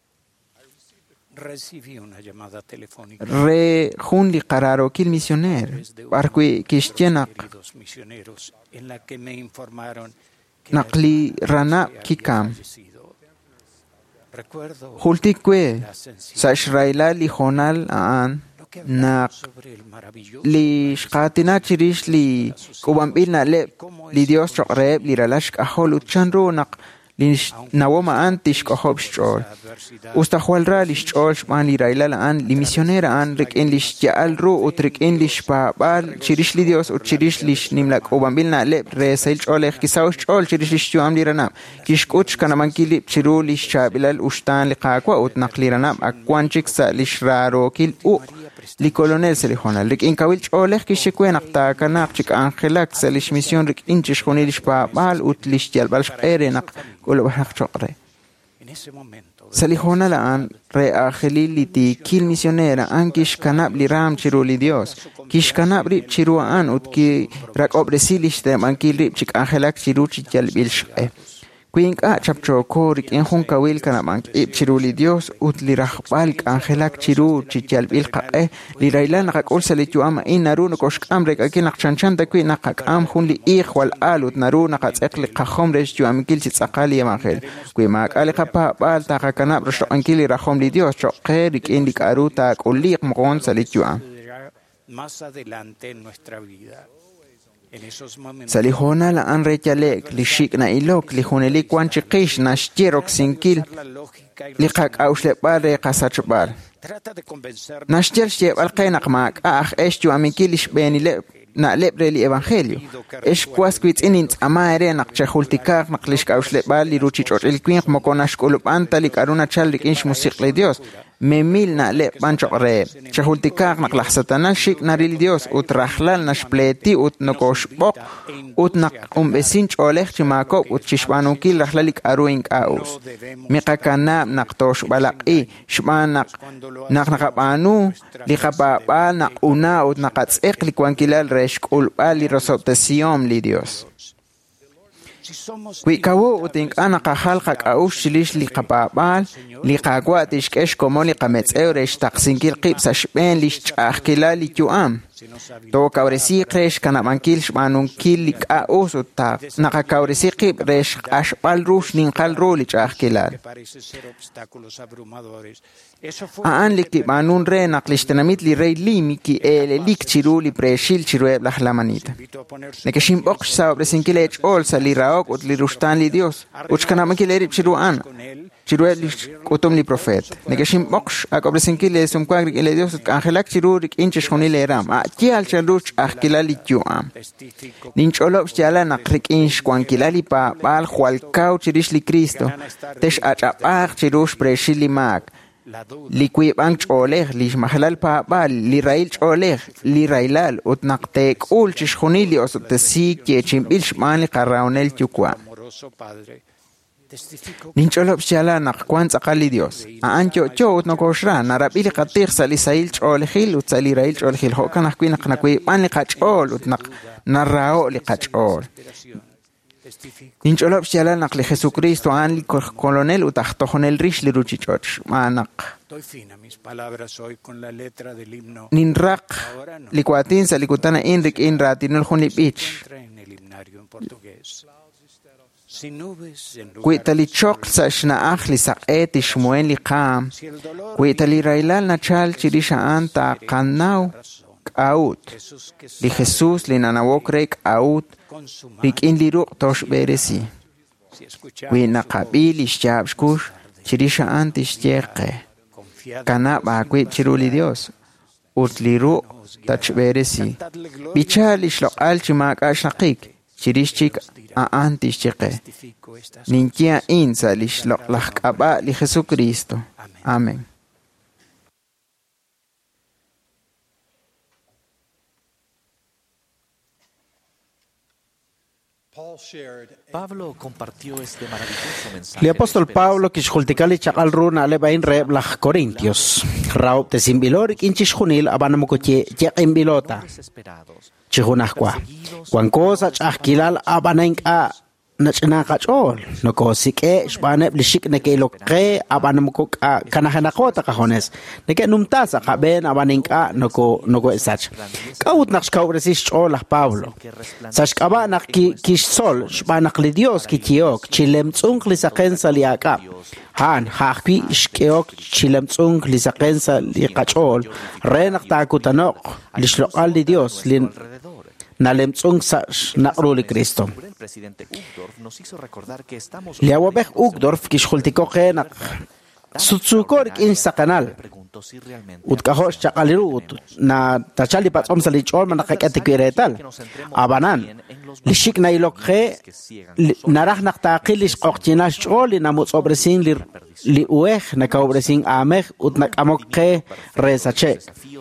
Recibí una llamada telefónica
re hun li qararo kil misioner barqui kishchenak
misioneros en la que me informaron
naqli rana kikam
recuerdo
hultikwe sa israila li honal aan naq li shqatina chirish li kubambil na le li Dios choqreb li ralash ahol uchanru naq li nawoma antish kohob shol ustakhwalra li shol shman li raila an li misionera an rik in li shal ru utrik in li shpabal chirish li Dios ut chirish li nimla kubambil na le resail cholekh kisaw shol chirish li shtuam li ranam kishkuch kana mankili chiru li shabilal ustan li qaqwa ut naqli ranam akwanchik sa li shraro kil u li colonel se li hona lik in kawil cholekh kishkwen aqta kana chik angelak se li mission rik in chkhoni li shpabal ut li shtial bal shqere naq kul bahaq choqre se li hona la an re akhili li ti kil misionera an kish kanab li ram chiru li Dios kish kanab ri chiru an ut ki rak obresilish te man kil ri chik angelak chiru chial bil shqe Quink a chapcho korik en hun kawil kana mank ib chiru li Dios ut li rakhbal angelak chiru chichal bil qaqe li railan qaqul salitu ama in narun koshk amrek akin chanchan da kuin naqaq am hun li ikh wal alut narun qatseq li qakhom resh tu am kil tsaqali yamkhel kuy mak ali qapa bal ta kana rosh ankil li rakhom li Dios cho qerik in li qaruta qulliq mqon salitu am
más adelante en nuestra vida.
Salihona la an rechalek li shikna ilok li huneli kwanchiqish na shtirok sinkil li qaq ausle bare qasachbar nashtir sheb alqaynaq mak ah estu amikil shbeni le na lebre li evangelio es kwaskwit inin amare naqchahultikaq naqlish ausle bal li ruchi choril kwin mokonash kulub antalik aruna chalik insh musiq le Dios memil na le bancho re chahultikaq naqlahsatana shik naril Dios utrahlal nashpleti ut nokosh bok ut naq um besin cholech chimako ut chishbanu kil rahlalik aruink aus miqakana naqtosh balaqi shbanak naq naqabanu li qaba naq una ut naqatseq li kwankilal reshkul bali rosotesiom li Dios Kui kawo utink ana qahalqa qaush shilish li qababal li qaqwa tishkesh como li qametsew resh taqsinkil qib sashben li chaqkila li tuam to kauresi kresh kana mankil shmanun kil li qaus uta naqa kauresi qib resh ashbal rush nin qal ro li chaqkila aan li kibanun re naqlishtanamit li rey limi ki ele lik chiru li preshil chiru lahlamanita nekeshim boqsh sa bresinkel ech ol sali raok ut li rustan li Dios uch kana mankil erib chiru an chiru li kutum li profet nekeshim boqsh ak bresinkel sum kwagri le Dios angelak chiru rik inch khoni le ram ti al chaluch akhkila li tuam nin cholob chala naqrik inch kwankila li pa bal khwalkau chirish li Cristo tesh achapaq chirush preshil li mak li kuibang choleh li mahalal pa bal li rail choleh li railal ut naqtek ul chishkhuni li osotesi ke chimbil shman li qarawnel tukwa Nincholob shala naqwan tsaqali Dios. Ancho chot no koshra narabili qatir sali sail cholhil ut sali rail cholhil hokan akwi naqnakwi pan li qachol ut naq narrao li qachol. Nincholob shala naqli Jesucristo an li colonel ut ajtojonel rish li ruchichoch manaq.
Doy fin a mis palabras hoy con la letra del himno.
Ninraq likuatin salikutana inrik inra tinul junipich.
En el himnario en portugués. Sin nubes en lugar
Kuitali chok sa shna akhli saqet ishmuen li qam. Kuitali railal nachal chirisha anta qannau qaut. Li Jesús li nanawokrek qaut. Rikin li ruq tosh beresi. Kuina qabil ishjabshkush chirisha anta ishjeqe. Kana ba kuit chiruli Dios. Ut li ruq tach beresi. Bichal ishloq al chimak ashaqik. Chirishchik a antis chique. Ninkia insa lishloq laqaba li Jesucristo. Amén.
Pablo compartió este maravilloso mensaje.
El apóstol Pablo kishultikali chaqal runa alebain reb lach Corintios. Raub te simbilorik inchishunil abanamukoche cheqimbilota. Chihunahkwa. Kwan cosa chahkilal abanainka nachnaqachol. No kosike shbaneb lishik neke loke abanamukok kanahanakota kajones. Neke numtasa kaben abaninka noko noko esach. Kaut nakshkauresis cholah Pablo. Sashkaba nak kish sol shbanak li Dios kitiok chilem tsunk li sakensa liaka. Han hakwi shkeok chilem tsunk li sakensa liqachol. Renak takutanok lishloqal li Dios lin nalem tsung sash naqruli Cristo. Liawabek Ugdorf kishultiko kenak sutsukorik in sakanal. Utkahosh chaqaliru na tachali patsom salichol manakakati kiretal. Abanan lishik na ilokhe narah naqtaqilish qoqchinash choli namuts obresin li li ueh na kaobresin ameh ut nakamokhe resache.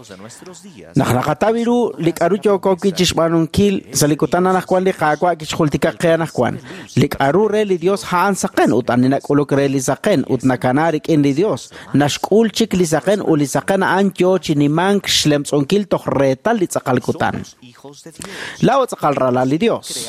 Nakakatabiru likarucho kokichish banunkil salikutana nakwan likakwa kishultika kaya nakwan. Likaru re li Dios haan saqen ut aninak ulok re li saqen ut nakanarik in li Dios. Nashkul chik li saqen u li saqen ancho chinimank shlemtsonkil toh retal li tsakalkutan. Lao tsakal rala li Dios.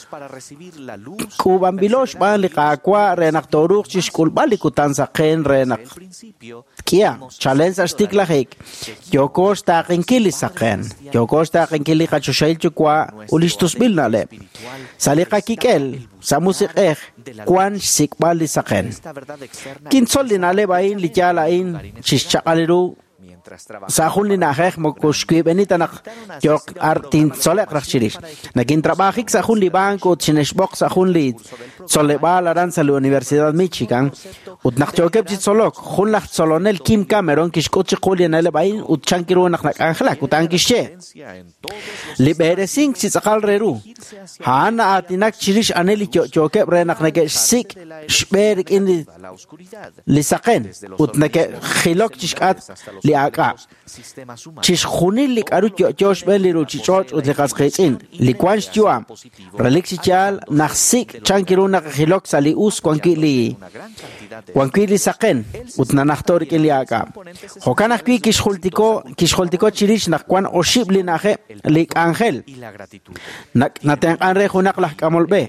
Kuban bilosh ban likakwa re naktoruk chishkul balikutan saqen re nak. Kia challenge astik lahik. Yoko Costa Renkili Saken, Yo Costa Renkili Kachushail Chukwa, Ulistus Bilnale, Salika Kikel, Samusik Eh, Kwan Sikbali Saken. Kinsolinale Bain Lichalain, Chishakaliru, Sahun Linahek Mokushki Benitanak, Yok Artin Solek Rachiris. Nakin Trabajik Sahun Libanko, Chineshbok Sahun Lid, Solebal Aranza la Universidad Michigan, Utnachokep Solok, Hunlach Solonel Kim Cameron, Kishkochi Julian Elebain, Utchankiru Naknak Angelak, Utankishe. Libere Sing Sisakal Reru. Hana Atinak Chirish Aneli Jokep Renaknake Sik, Shberik in the Lisaken, Utnake Hilok Chiskat, Liaka. Chishunilik Arutio Josh Belliru Chichot Utlekas Likwan Stua, Relixial, Naxik, Chankirunak Hilok Sali Us Quanquili. Quanquili Saken, Utnanachtorik Eliaka. Hokanaki Kishultico, Kishultico Chirish Nakwan or Shiblinaje, Lik Angel. Naten Anre Hunaklak Kamolbe.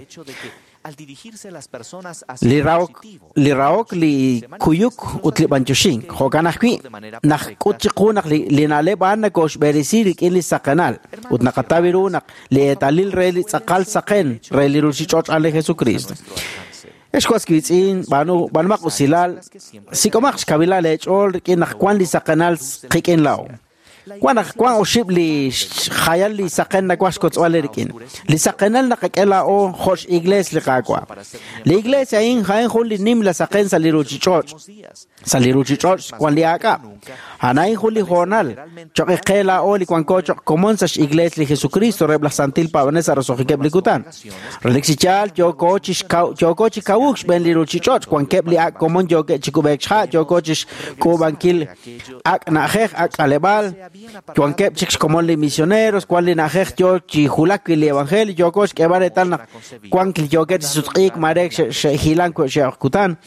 Li raok li raok li kuyuk utli banchushin hokanakwi nak utchikunak li linale ban kosh berisirik ili sakanal utnakatabirunak li etalil reli sakal saken reli ruchichot ale Jesucristo. Eshkoskwitzin banu banmak usilal sikomak kabila lechol kinak kwan li sakanal qiken lao. Kwan kwan oshib li khayal li saqen na kwaskot walerikin li saqenal nakakela o khosh igles li qakwa li iglesia in khain khul li nim la saqen saliru chichot saliru chichot kwan li aka hanai khuli honal choqela o li kwan kocho komonsas igles li Jesucristo rebla santil pavanesa rosohikeb likutan relixichal yo kochis yo kochi kawux ben li chichot kwan keb li ak komon yo ke chikubek cha yo kochis kubankil ak na khekh ak alebal Juanquep chicos como le misioneros, cual le najej yo chihulak el evangelio, yo coch que vare tan cuan que yo que sutrik marek she hilan ko she kutan.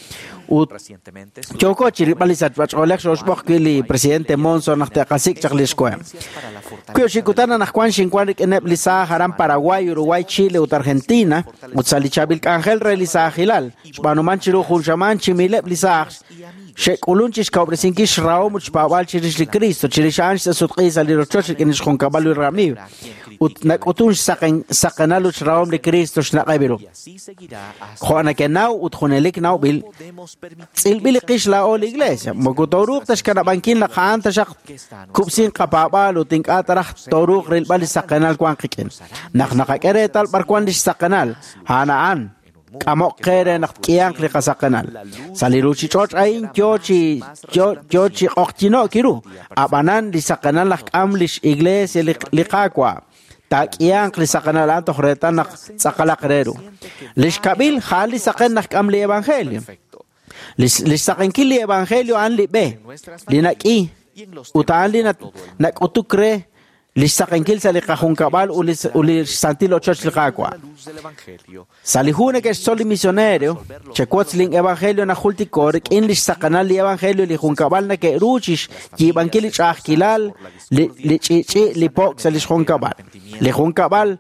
Yo coch ripalizat wacholek so spok que presidente Monson nach der kasik chaklis ko. Que she kutan nach cuan shin cuan que ne lisa haram Paraguay, Uruguay, Chile o Argentina, utsalichabil Ángel realiza hilal. Spano manchiru junjaman chimile lisa Shek ulunchis kaubresinkish raum uchpawal chirish li Cristo chirish ansh sutqis ali rochoch kenish khon kabalu rami ut nakutun saqen saqanalu raum li Cristo shnaqabiru khona kenau ut khonelik nau bil silbil qish la ol iglesia mokutoruq tashkana bankin la khan tashaq kubsin qababal utin qatarah toruq ril bal saqanal kwan qikin nakhnaqa keretal barkwan dis saqanal hana an Kamok kere nak kiang kli kasakanal. Saliruchi church ain jochi jochi oktino kiru. Abanan di sakanal nak amlish iglesia likakwa. Tak kiang kli sakanal anto khretan nak sakalak reru. Lish kabil khali sakan nak amli evangelio. Lish lish sakan kili evangelio anli be. Linaki utaan li nak utukre. Lisakenkil sa likahong kabal ulis ulis santilo church likakwa. Salihune que soli misionero, chequotzling evangelio na hultikorik in lisakanal li evangelio li hunkabal na ke ruchish ki evangelio chakilal li li chichi li pok sa li hunkabal. Li hunkabal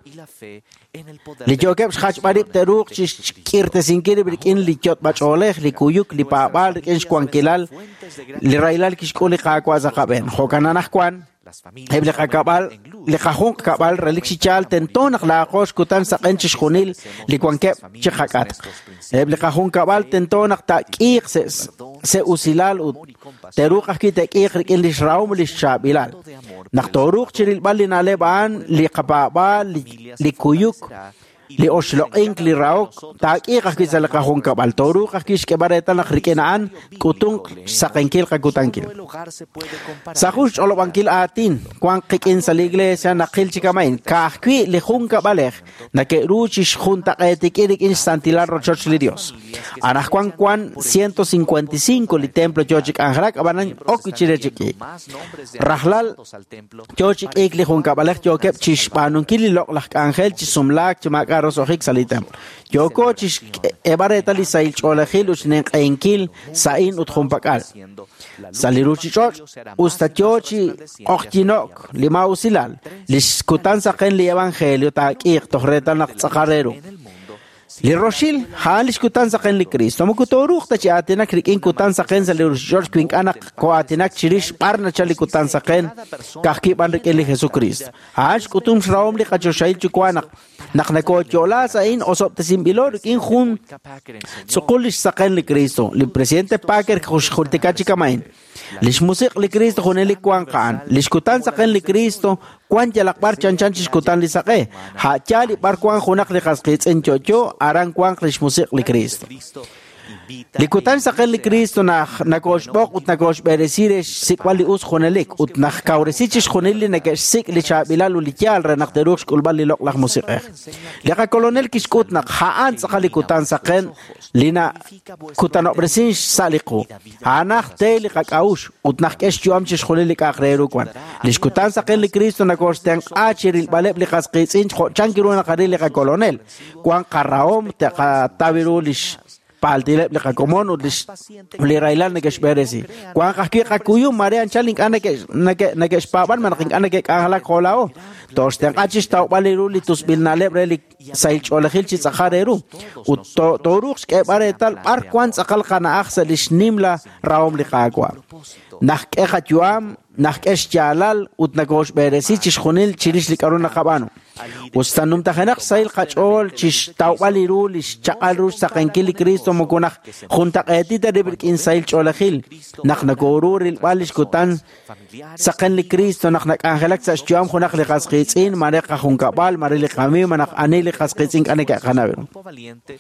li jokeb schach barib teruk chish kirte sinkiri brikin li chot bacholech li kuyuk li pabal in shkwankilal li railal kishkuli kakwa zakaben. Hokananah kwan Heble kabal le khahon kabal reliksi chal tenton la qosh kutan saqen chkhunil li kwanke chhakat heble khahon kabal tenton ta qiq se se usilal ut teruq ki te qiq kin li shraum li shabilal naqtoruq chiril balin ale ban li qababa li kuyuk li oshlo ink li raok ta qiq ki sal khahon kabal toruq kish ke bareta na khrikenaan kutung saqenkil qakutankil Sahush olobankil atin kwan qikin sa iglesia na qilchikamain kahkwi li khun kabalej na ke ruchish junta qetikirik in santilar rochoch li Dios anah kwan kwan ciento cincuenta y cinco li templo jochik anjrak abanan okichirechiki rahlal jochik ik li khun kabalej jokep chish panunkil li loqlak angel chisumlak chimakaros ohik salitem joko chish ebareta li sail cholejil usnen qenkil sain utkhunpakal Saliruchi church ustachochi oqtinok lima usilal liskutan saqen li evangelio ta qiq tohreta nak tsaqarero li roshil halish kutan saqen li Cristo mokutoruq ta chiatina krikin kutan saqen saliruchi church kwink anak ko atinak chirish parna chali kutan saqen kahki banrik li Jesucristo hash kutum shraum li qachoshail chikwanak naknako chola sa in osop tasim bilor kin khun suqulish saqen li Cristo li presidente Packer khultikachi kamain lish musiq li Cristo khuneli kwan qan lish kutan saqen li Cristo kwan jalakbar chanchan chish kutan li saqe ha chali par kwan khunak li qasqits en chocho aran kwan lish musiq li Cristo Likutan saqen li Cristo na nakoshbok ut nakosh beresire sikwali us khonelik ut nak kauresichis khoneli nakesh sik li chabilal li tial renak derux kulbal li lok lak musiqe li ka colonel kiskut nak haan saqali kutan saqen lina kutan obresin saliqu hanaq te li kakaush ut nak kesh juam chis khoneli ka khreru kwan li kutan saqen li Cristo nakosh ten achiril baleb li qasqitsin chankiru na qari li ka colonel kwan qarraom te tabiru lish Paltile le kakomon udis le railan ne kesberesi kwa kakki kakuyu marian chalink anake nake nake spaban man king anake kahala kolao tosten achis tau baliru litus bilnale breli sail cholkhil chi tsakhareru ut torux ke baretal par kwan tsakal kana akhsalish nimla raum li qaqwa nak ekhajuam nak esjalal ut nagosh beresi chi khunil chirish li karuna qabano Ustanum tahanak sail kachol chish tawaliru lish chaqalru saqenkili Cristo mokunak junta qetita ribrik in sail cholahil nak nagorur il balish kutan saqen li Cristo nak nak angelak sa shjuam khunak li qasqitsin mare qhunkabal mare li qami manak anili qasqitsin kaneka qanawer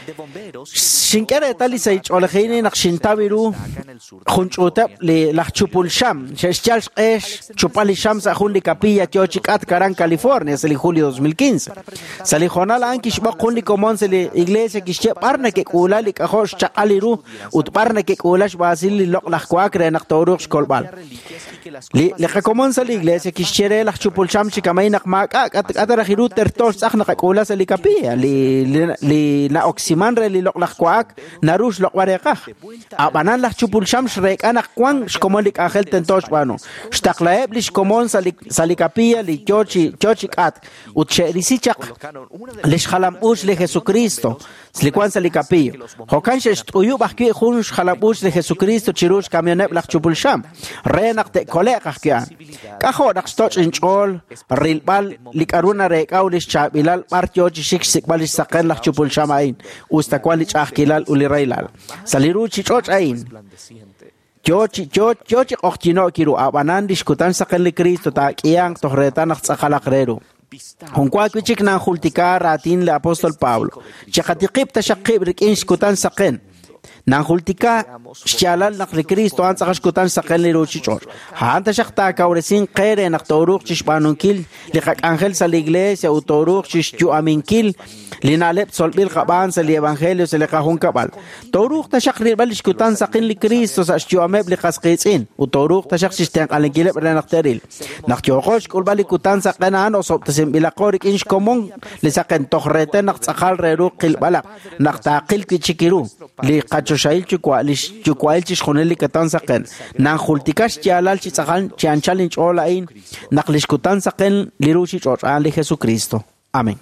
Shinkere tali saych olkhini naqshintabiru khunchutab li lachupul sham sheshchal esh chupali sham sa khun li capilla chochikat karan California sali julio dos mil quince sali jonal ankish ba khun li komon sali iglesia kishche parna ke kula li kahosh chaqaliru ut parna ke kulash basil li loq lakhwakre naqtoruq kolbal li li komon sali iglesia kishchere lachupul sham chikamay naqmak at atara khiru tertos akhna kula sali capilla li li na oximan re li loq lakhwak narush loq wareqa abanan lachupul sham shrek ana kwan shkomolik angel tentosh bano shtaqlaeb lish komon sali sali capilla li chochi chochi kat ut sherisichaq lish khalam ush li Jesucristo slikwan sali capilla hokan shesh uyu bahki khun khalam ush li Jesucristo chirush kamioneb lachupul sham renaq te kolek ahkian kaho daqstoch inchol rilbal likaruna rekaw lish chabilal partiochi shik sikbalish saqen lachupul sham ain ustakwan lich ahkilal ulirailal saliruchi choch ain Chochi choch chochi qochino kiru abanan diskutan saqen li Cristo ta kiang tohretan aqsaqalaq reru Hunkwa kuchik nan hultika ratin le apostol Pablo chaqatiqib tashaqib rikin skutan saqen nan hultika shalal naq li Cristo an saqash kutan saqen li ruchi chor hanta shaqta kawresin qere naq toruq chishbanunkil li qak angel sal iglesia u toruq chishju aminkil linalep solbil qaban sal evangelio sel qahun kabal toruq tashaqri balish kutan saqen li Cristo sa shju ameb li qasqisin u toruq tashaq shisten qalenkileb renaqteril naq choqosh kul bali kutan saqen an osob tasim bila qorik insh komon li saqen tohrete naq tsaqal reru qil balaq naq taqil kichikiru li qacho shail chukwa lish chukwa el chishkhoneli katan saqen nan khultikash chalal chitsaqan chanchalin cholain naqlish kutan saqen liruchi choran li Jesucristo. Amén.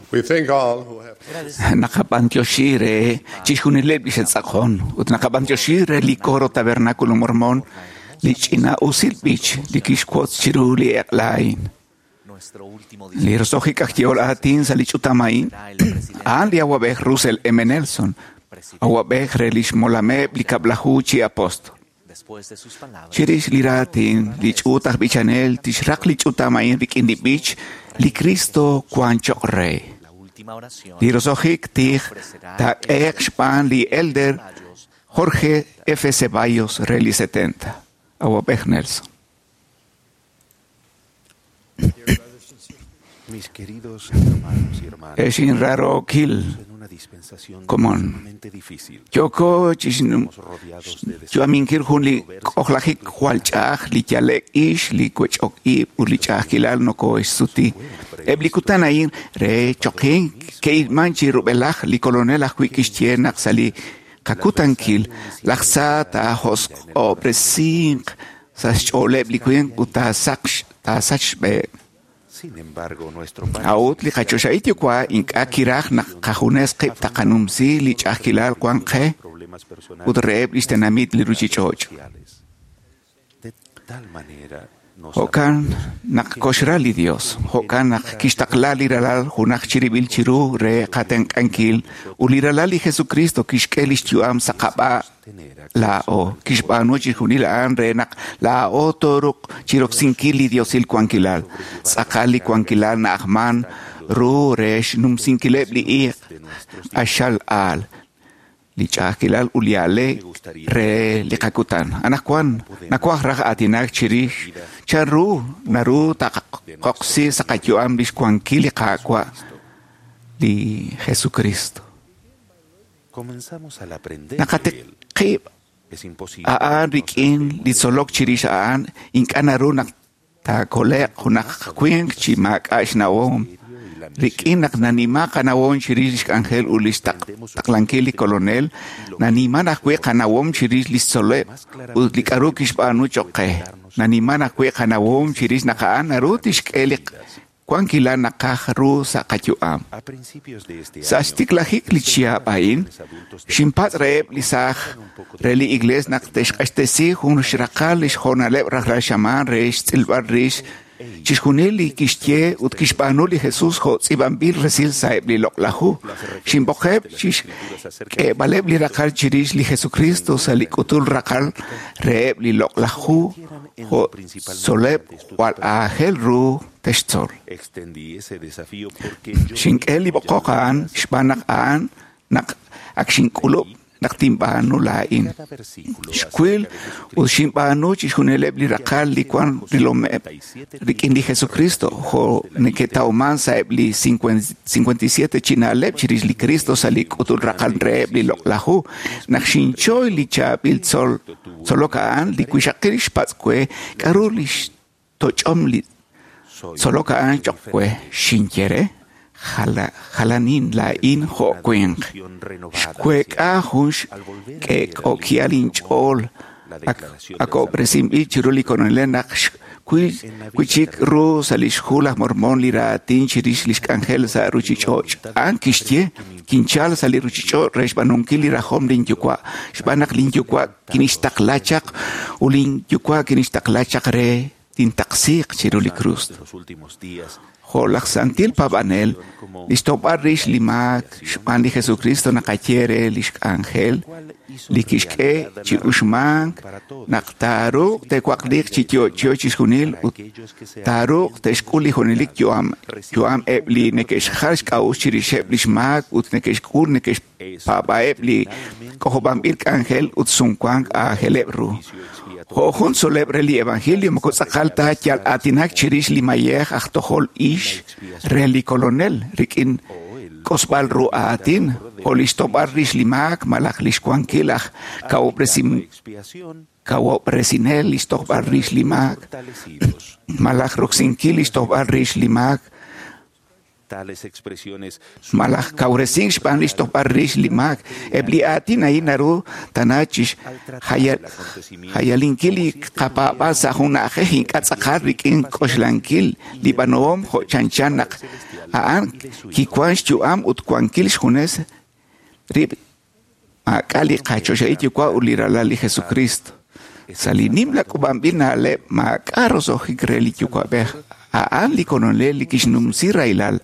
We thank all who have
Nakapantyoshire, chishunile bishatzakon, ut nakapantyoshire likoro tabernáculo mormón, lichina usil bich, likishkwot chiruli eklain. Li rosojikak tiolatin salichutamain, an li awabech Russell M. Nelson, awabech relish molameb likablahuchi apostol. Chirish liratin, lichutach bichanel, tishrak lichutamain bikindi bich, li Cristo kwanchok rey. Li rosojik tich, ta expan li elder Jorge F. Ceballos, reli setenta, awabech Nelson.
Mis queridos hermanos y hermanas,
Es in raro kill. Común. Yoko chisnum. Yo aminkir hunli ohlahik hualchach li chalek ish li kwechok i ulichach kilal no ko suti. Eblikutan ain re chokin ke manchi rubelach li colonel kwikistien naksali kakutan kil laksa ta hos opresin sa chole blikuyen uta saksh ta sachbe.
sin embargo, nuestro
Aut li kachoshaitio kwa ink akirach na kahunes qib taqanumsi li chakilal kwanqe udreb listenamit li ruchichoch.
de tal manera
Hokan nak koshrali Dios, hokan nak kishtaklali ralal hunak chiribil chiru re katen kankil uliralali Jesucristo kishkelish tuam sakaba la o kishbanu chihunila an re nak la o toruk chirok sinkili Diosil kwankilal sakali kwankilal na ahman ru resh num sinkileb li i ashal al li chakilal uliale re likakutan anakwan nakwah rak atinak chirish charu naru taqoqsi saqatyuam lishkuankili qaqwa li Jesucristo
comenzamos al aprender
naqatiqib
es imposible
aan rikin li solok chirish aan inkanaru nak takole hunak kwing chimak ashnawom rikin nak nanima kanawon chirish angel ulis tak taklankili colonel nanima nakwe kanawom chirish li sole ulikaru kishbanu choqe nanima nakwe kanawom chirish nakaan narutish kelik kwankila nakahru sa katyuam
a principios de este
sa stiklahik li chia bain shimpat reb li sah reli igles nak teshqastesi hun shrakal lish honaleb rahra shaman reish silbar rish Chishuneli kishtie ut kishbanuli Jesús ho tsibambil resil saeb li loklahu shimbokheb chish ke baleb li rakal chirish li Jesucristo salikutul rakal reeb li loklahu ho soleb wal ahel ru teshtzol
extendí ese desafío porque
shinkeli bokokan shbanak an nak akshinkulub naktimbanu lain shkwil u shimbanu chishuneleb li rakal li kwan rilome rikin li Jesucristo ho neketauman saeb li cincuenta y siete chinaleb chirish li Cristo salik utul rakal reb li loklahu nakshinchoy li chabil sol solokaan li kwishakirish patskwe karulish tochom li solokaan chokwe shinkere Hala, halanin la in ho kweng. Shkwek ahush ke okialin chol. Ako presim ichiruli konelenak kuchik ru salish hula mormon lira tin chirish lish angel sa ruchichoch. An kishtie kinchal sali ruchicho resh banunki lira hom lin yukwa. Shbanak lin yukwa kinishtak lachak ulin yukwa kinishtak lachak re tin taksik chiruli cruz. Holak santil pabanel, listo barrish limak, shpan li Jesucristo nakachere lish angel, likishke chirushman, naktaruk te kwaklik chitio chiochishunil, taruk te shkuli hunilik joam, joam ebli nekesh harsh kaus chirisheb lishmak, ut nekesh kur nekesh papa ebli, kohobambir angel ut sunkwang a helebru. Hohun solebre li evangelio mo sakalta chal atinak chirish li mayeh achtohol ish reli colonel rikin kosbal ru atin holisto barrish limak malak lishkwankilach kao presim kao presinel listo barrish limak malak roxinkil listo barrish limak
Tales expresiones
malach kauresing spanish to parish limak ebli atin ay naru tanachish hayal hayalinkili kapapa sa huna khin katsakharik in koslankil libanom ho chanchanak aan kikwansh juam utkwankil hunes rib akali qachoshait kwa ulirala li Jesucristo salinim la kubambina le makaros o hikreli kwa be aan li colonel li kishnum sirailal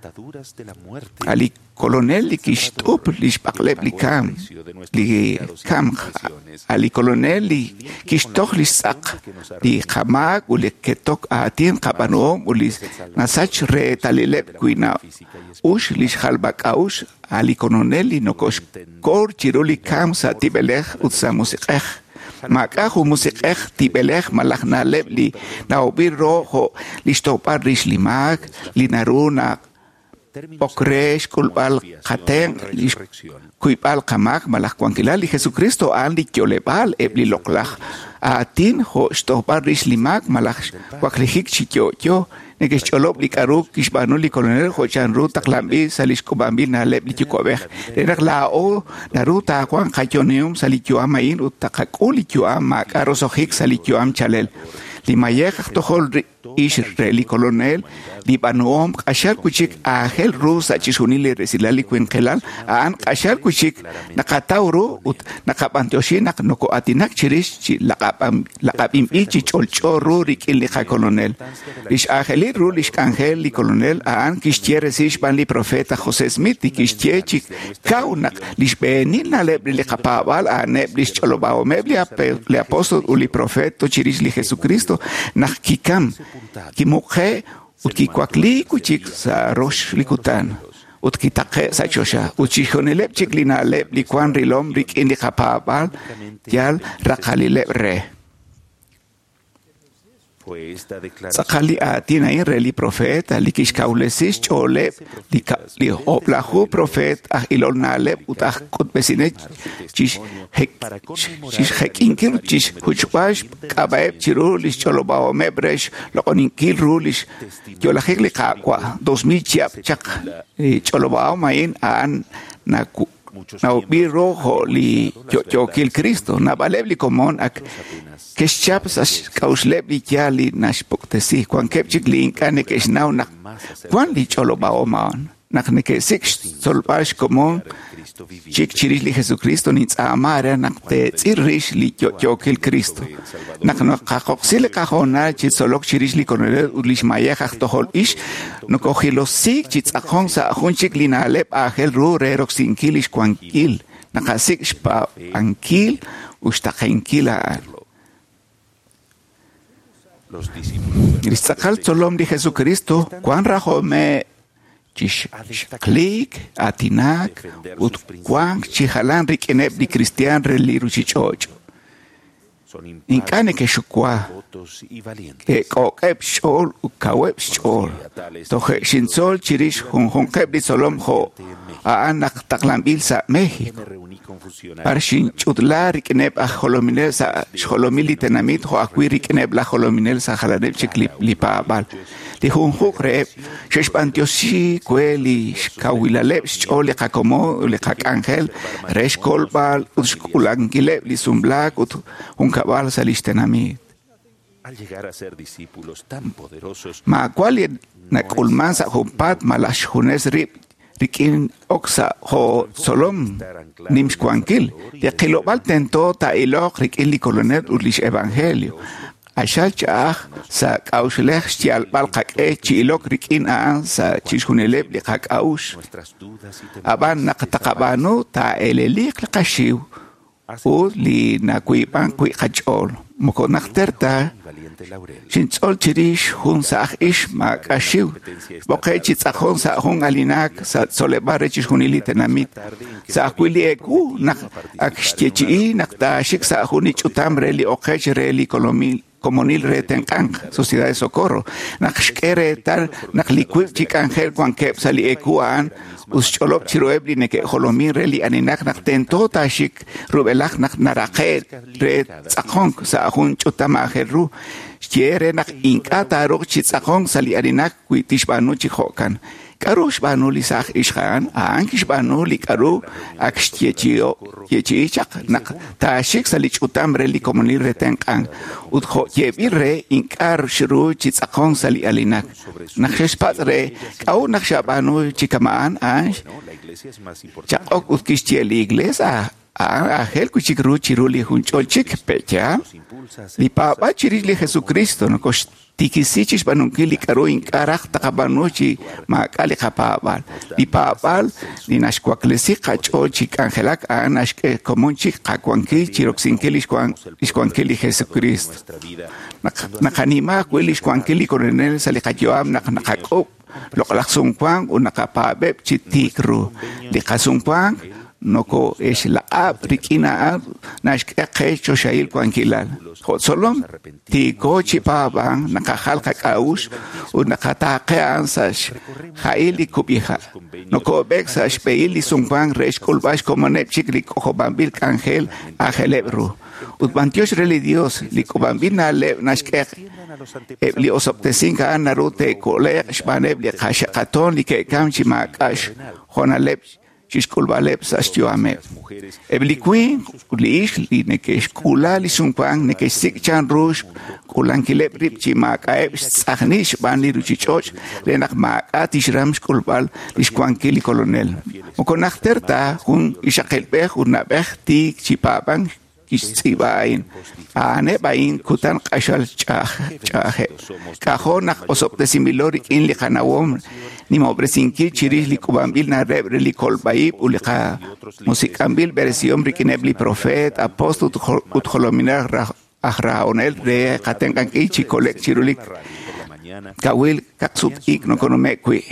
ali colonel li kishtup li shpakleb li kam li kam ali colonel li kishtok li sak li khamak u li ketok atin qabanom u li nasach re talileb kuina ush li khalbak aush ali colonel li nokosh kor chiruli kam sa tibelech utsa musiqeh Makahu musikeh tibelech malachna leb li naubir rojo listopar rishlimak linaruna okresh kulbal khateng kuipal kamak malach kwankilal li Jesucristo andi kyolebal ebli loklach atin ho stopar rishlimak malach kwaklihik chikyo negesh cholop li karuk kishbanu li colonel ho chanru taklambi salish kubambi na leb li chikobeh denak lao naruta kwan khachonium salikyo amain utakakuli kyo ama karosohik salikyo am chalel li mayekh tohol ish reli colonel li banuom ashar kuchik ahel rus achisunili resilali kwenkelal an ashar kuchik nakatauro ut nakapantioshi nak noko atinak chirish chi laqapam laqapim ichi cholchoro rikili kha colonel ish aheli rulish kangel li colonel an kishtiere sish ban li profeta José Smith kishtiech kaunak lish benina lebli li kapabal an lish cholobao mebli le apostol uli profeto chirish li Jesucristo nak kikam kimukhe utki kwakli kuchik sa rosh likutan utki takhe sa chosha uchikhonelep chiklina lep likwan rilom rik indi kapabal yal rakhalile re Sakali atin ay reli profeta likish kaulesis chole li oplahu profet ah ilol nalep utah kut besinet chish hek chish hekinkil chish huchpash kabaeb chiru lish cholobao mebresh lokoninkil rulish yolahek li kakwa dos mil chiap chak cholobao main aan naku na biro ho li yo kil Cristo na balebli komon ak keshchap as kauslebli kyali nash poktesi kwan kepchik link ane kesh now nak kwan li cholo baoman nak ne ke six solpash komon chik chirish li Jesucristo ni tsamara nak te tsirish li yo kil Cristo nak no kakoksil kahona chit solok chirish li konere ulish mayakh tohol ish no kohilo sik chit akhon sa hunchik li na lep ahel ru rerok sinkilish kwankil nakasik spa ankil ustakenkila Ristakal tolom di Jesucristo kwan rahome chish klik atinak ut kwan chihalan rikeneb di Cristian reliru chichoch inkane ke shukwa ke kokep shol ukawep shol tohe shinsol chirish hun hun keb di solom ho aanak taklambil sa Mexico arshin chutla rikeneb a holominel sa holomili tenamit ho akwi rikeneb la holominel sa halaneb chiklip lipabal li hun hukre sheshpantioshi kweli kawilaleb shol kakomo le kak angel resh kolbal uskulankile li sumblak ut hun kabal salistenamit
al llegar a ser discípulos tan poderosos
ma kwali na kulmansa humpat malash hunes rip rikin oksa ho solom nims kwankil ya kilobal tento ta ilok rikin li colonel urlish evangelio ashal cha sa kauslech chial bal kak e chilok rikin a sa chishuneleb li kak aush aban naqtaqabanu ta elelik qashiw u li nakuipan kui qachol moko naqterta Shintzol chirish hun sa ish ma kashiw boke chitzahon sa hun alinak sa solebare chishunili tenamit sa akwili eku nak akshchechi nak ta shik sa huni chutam reli okech reli kolomil comunil reten kang sociedad de socorro nak shkere tar nak likwik chik angel kwan kep sali ekuan us cholop chiroebli neke holomin reli aninak nak tento ta shik rubelak nak narakhet re tsakhon sa hun chutam angel ru Quiere nak inkata rok chitsakong sali arinak kuitishbanu chihokan. Karush banu li sah ishkan, ankish banu li karu, akshtiechio, yechichak, nak tashik salich utambre li komunil retenkan, utho yebire inkar shru chitzakon sali alinak. Nakshespatre, kau nakshabanu chikamaan, ansh, chakok utkishtie li iglesia. A hel kuchikru chiruli huncholchik pecha li papa chirili Jesucristo no kos tikisichis banunkili karo inkarach takabanuchi makali kapabal li papal li nashkwaklesi kacholchik angelak anashke komonchik kakwanki chiroxinkeli iskwankeli Jesucristo nakanima kweli iskwankeli coronel salikayoam nakakop lokalaksunkwang unakapabeb chitikru li kasungkwang noko es la ab rikina ab nashke choshail kwankilal hotsolom ti kochi pabang nakahal kakaus u nakatake ansash haili kubiha noko bexa speili sungpang reskol bash komonep chikli kohobambil kangel agelebru utbantios religios likobambil na le nashke li osoptesinka narute kole shbaneb li khashakaton li kekamchi makash honalep Chiskul balep sastioame. Ebliquin, kulish, li nekesh kula li sumpang, nekesh sikchan rush, kulan kilep rip chimakaeb, sahnish ban li ruchichoch, lenak maakatish ram skulbal, lishkwankili colonel. Mokonachterta, hun ishakelbech, unabech, tik chipabang, Isibain, ane bain kutan kashal chahe. Kahonak osop de similorik in li kanawom, ni mobresinki chiris li kubambil na rebre li kolbaib ulika musikambil versión rikinebli profet apóstol utholomina ahraonel de katenkanki chikolek chirulik. Kawil kaksut ik no konomekwi.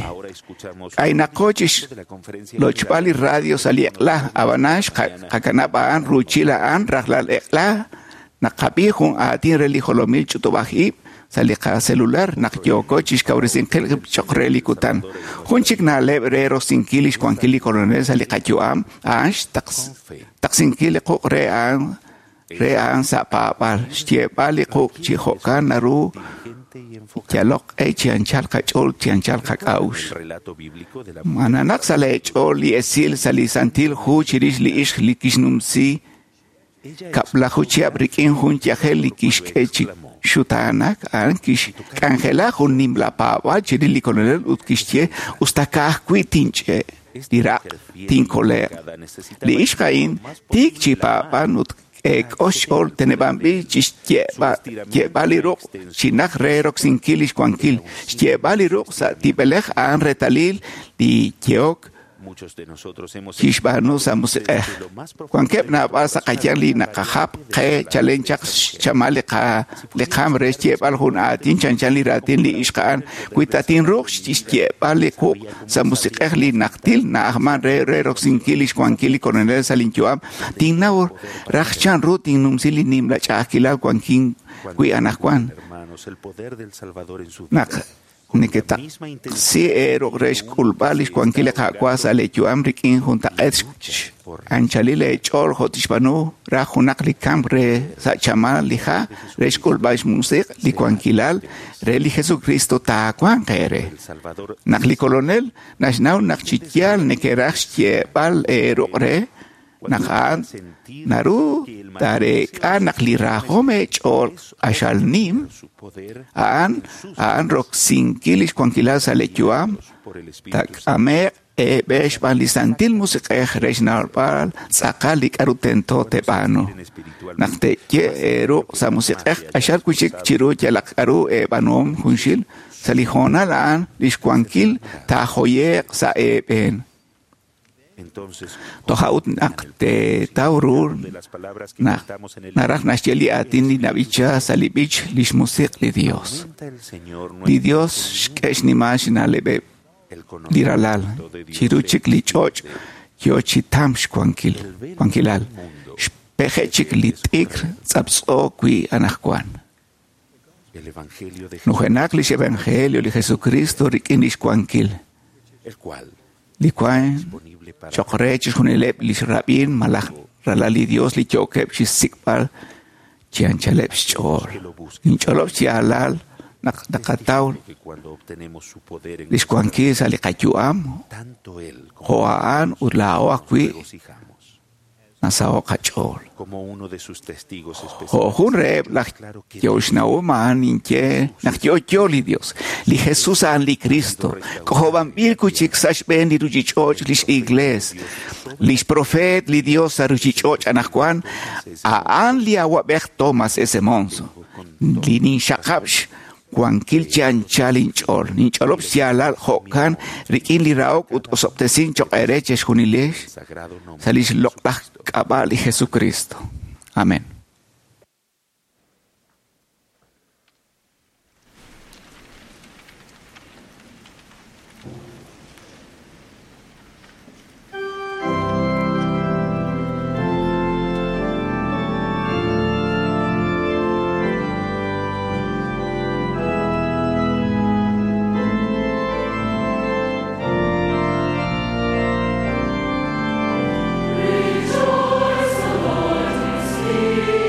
Ay nakochis lochpali radio saliekla abanash kakanabaan ruchilaan rahlal ekla nakapihun atin religolomil chutubahib salika celular nakyokochis kaurisin kelgib chokreli kutan. Hunchik na lebrero sinkilish kwankili coronel salikachuam ash taks taksinkili kok rean rean sa papal stiepali kok chihokan naru Yalok e chianchal kachol chianchal kakaus. Mananak sale chol li esil salisantil hu chirish li ish li kishnumsi kapla hu chiabrikin hun chiahel li kishkechi shutanak an kish kangela hun nimla pava chirili colonel utkishtie ustakah kwitinche dirak tinkole li ishkain tik chipapa nut ek oshol tenebambi chistieba jebaliro chinak rerok sinkilish kwankil jebaliro sa tibelech an retalil di jeok Kishbanu samuseh kwankep na basa kajali na kahap ke challenge chamale ka le kamre jebal hun atin chanchali ratin li ishkan kuitatin rok jebal ko samuseh li naktil na ahman re rerok sinkilish kwankili coronel salinchuam tinnaur rachchan rutin numsili nimla chakila kwankin kui anakwan nak Niketa si ero resh kulbalis kwankile kakwasa le chuamrikin junta etch anchalile chol hotishbanu rajunak li kambre sa chama lija resh kulbalis musik li kwankilal re li Jesucristo ta kwankere nak li colonel nasnau nak chikial nekerash bal ero re nakan naru tare kanak li rahome chol ashalnim an an roxin kilish kwankila salechuam tak ame e besh balisantil musike regional pal sakali karutento tebano nakte ke ero sa musike ashal kuchik chiru chalak aru e banom hunshil salihona lan lish kwankil ta hoye sa e ben Tohaut nakte taurur na narach nasheli atini navicha salibich lish musik li Dios li Dios shkesh nimash na lebe diralal chiruchik li choch yochi tamsh kwankil kwankilal shpechechik li tikr tzapso kui anachkwan nujenak lish evangelio li Jesucristo rikinish kwankil li kwan Chokrech hunelep lis rabin malach ralali Dios li chokep chisikpal chianchalep chor. Incholop chialal nakataw
que cuando obtenemos su poder en
lishkuanki sa likayuam
tanto él
hoaan ulao akwi
regocijamos.
nasao kachol
Como uno de sus testigos
ho
especiales.
hun rep la yoshnawo man inke nak yo yo li Dios li Jesús an li Cristo kohoban bil kuchik sash ben li rujichoch li igles li profet li Dios a rujichoch anakwan a an li awa bech Thomas ese monzo li ni shakabsh Juan Kilchan Chalin Chol, ni Cholop Sialal Hokan, Rikin Liraok, ut Osoptesin Chok Ereches Junilesh, Salis Loklah Kabal y Jesucristo. Amén.
Rejoice, the Lord is here.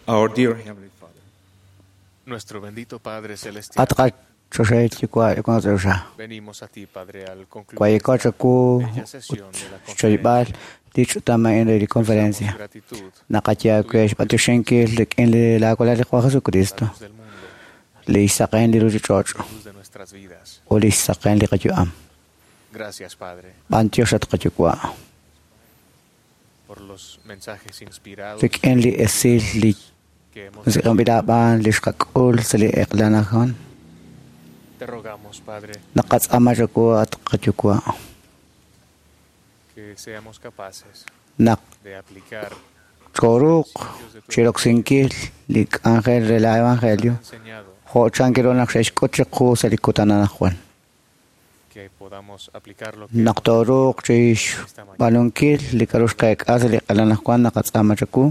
Our dear Heavenly Father,
nuestro bendito Padre Celestial,
Atqa choshet kwa kwa zosha.
venimos a ti, Padre, al
Kwa
concluir
iko
esta
chaku
bella sesión de la
choibal
conferencia.
dicho tama en la conferencia. Nakatia kwesh patushenki lik en le la kola de Jesucristo. Le saquen de los chocho.
Luz de nuestras vidas.
O le saquen de kajuam.
Gracias, Padre,
Bantio shat kajukwa.
por los mensajes inspirados
Lik en li esil li
que hemos
se kambida ban li shakul seli eklana khan.
Te rogamos, Padre,
Nakats amajaku at kajukwa.
que seamos capaces
Nak
de aplicar
choruk chirok sinkil lik ángel de la evangelio. Ho chankiro nak shesh kocheku seli kutana nakwan.
que podamos aplicar lo que
Naktoruk chish balunkil likarush kaik asli alana kwan nakats amajaku.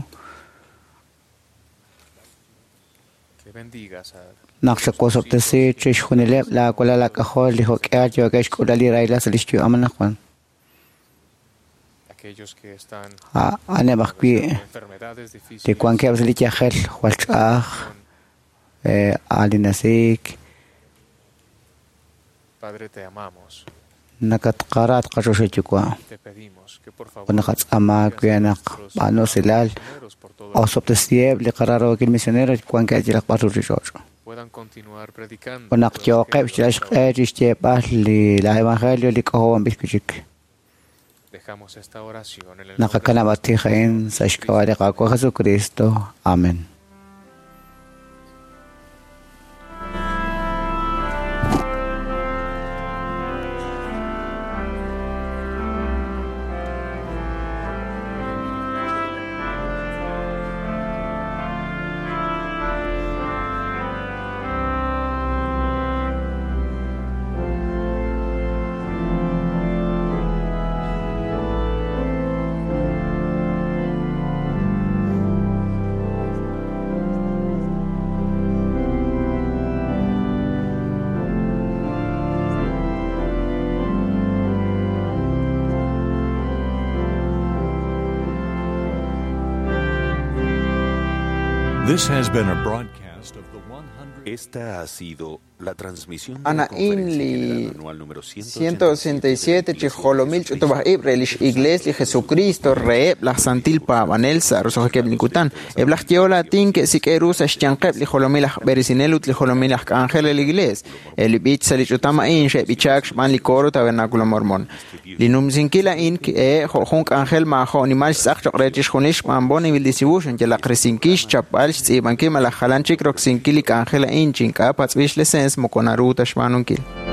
que bendigas a
Nakshakosok tesi chish hunilep la kola la kahol li hokya jo kesh kulali raila selishtu amanakwan.
aquellos que están
A ane bakwi
enfermedades difíciles,
de kwan ke asli chahel walchah eh alinasik
Padre, te amamos.
nakat qarat qashoshetikwa.
Te pedimos que por favor
Nakats ama kuyanak bano silal o soptesieb li qararo kil misionero kwan ke ajilak parurijojo.
puedan continuar predicando
Onak yo qeb chilash qejish tebah li la evangelio li kahowan biskuchik.
dejamos esta oración en el nombre
Nakakanabati khain sashkawali qako Jesucristo. Amén.
This has been a broadcast of the one hundred.
Esta ha sido la transmisión de
Ana
la conferencia
inli
general anual número
ciento sesenta y siete chijolomil chutobah ibrelish iglesia Jesucristo re la santil pa vanelsa roso que blinkutan eblach tiola tin que si que rusa shchankep li jolomil berisinelu li jolomil ángel el iglesia el bich sali chutama in she bichak man li coro tabernáculo mormón li numzinkila in que e junk ángel ma jo animal sach rechish khonish man boni bil distribution que la cresinkish chapal tsiban que mala khalanchik roxinkili ángel in chinka patsvish lesen mokonaruta shmanunkil.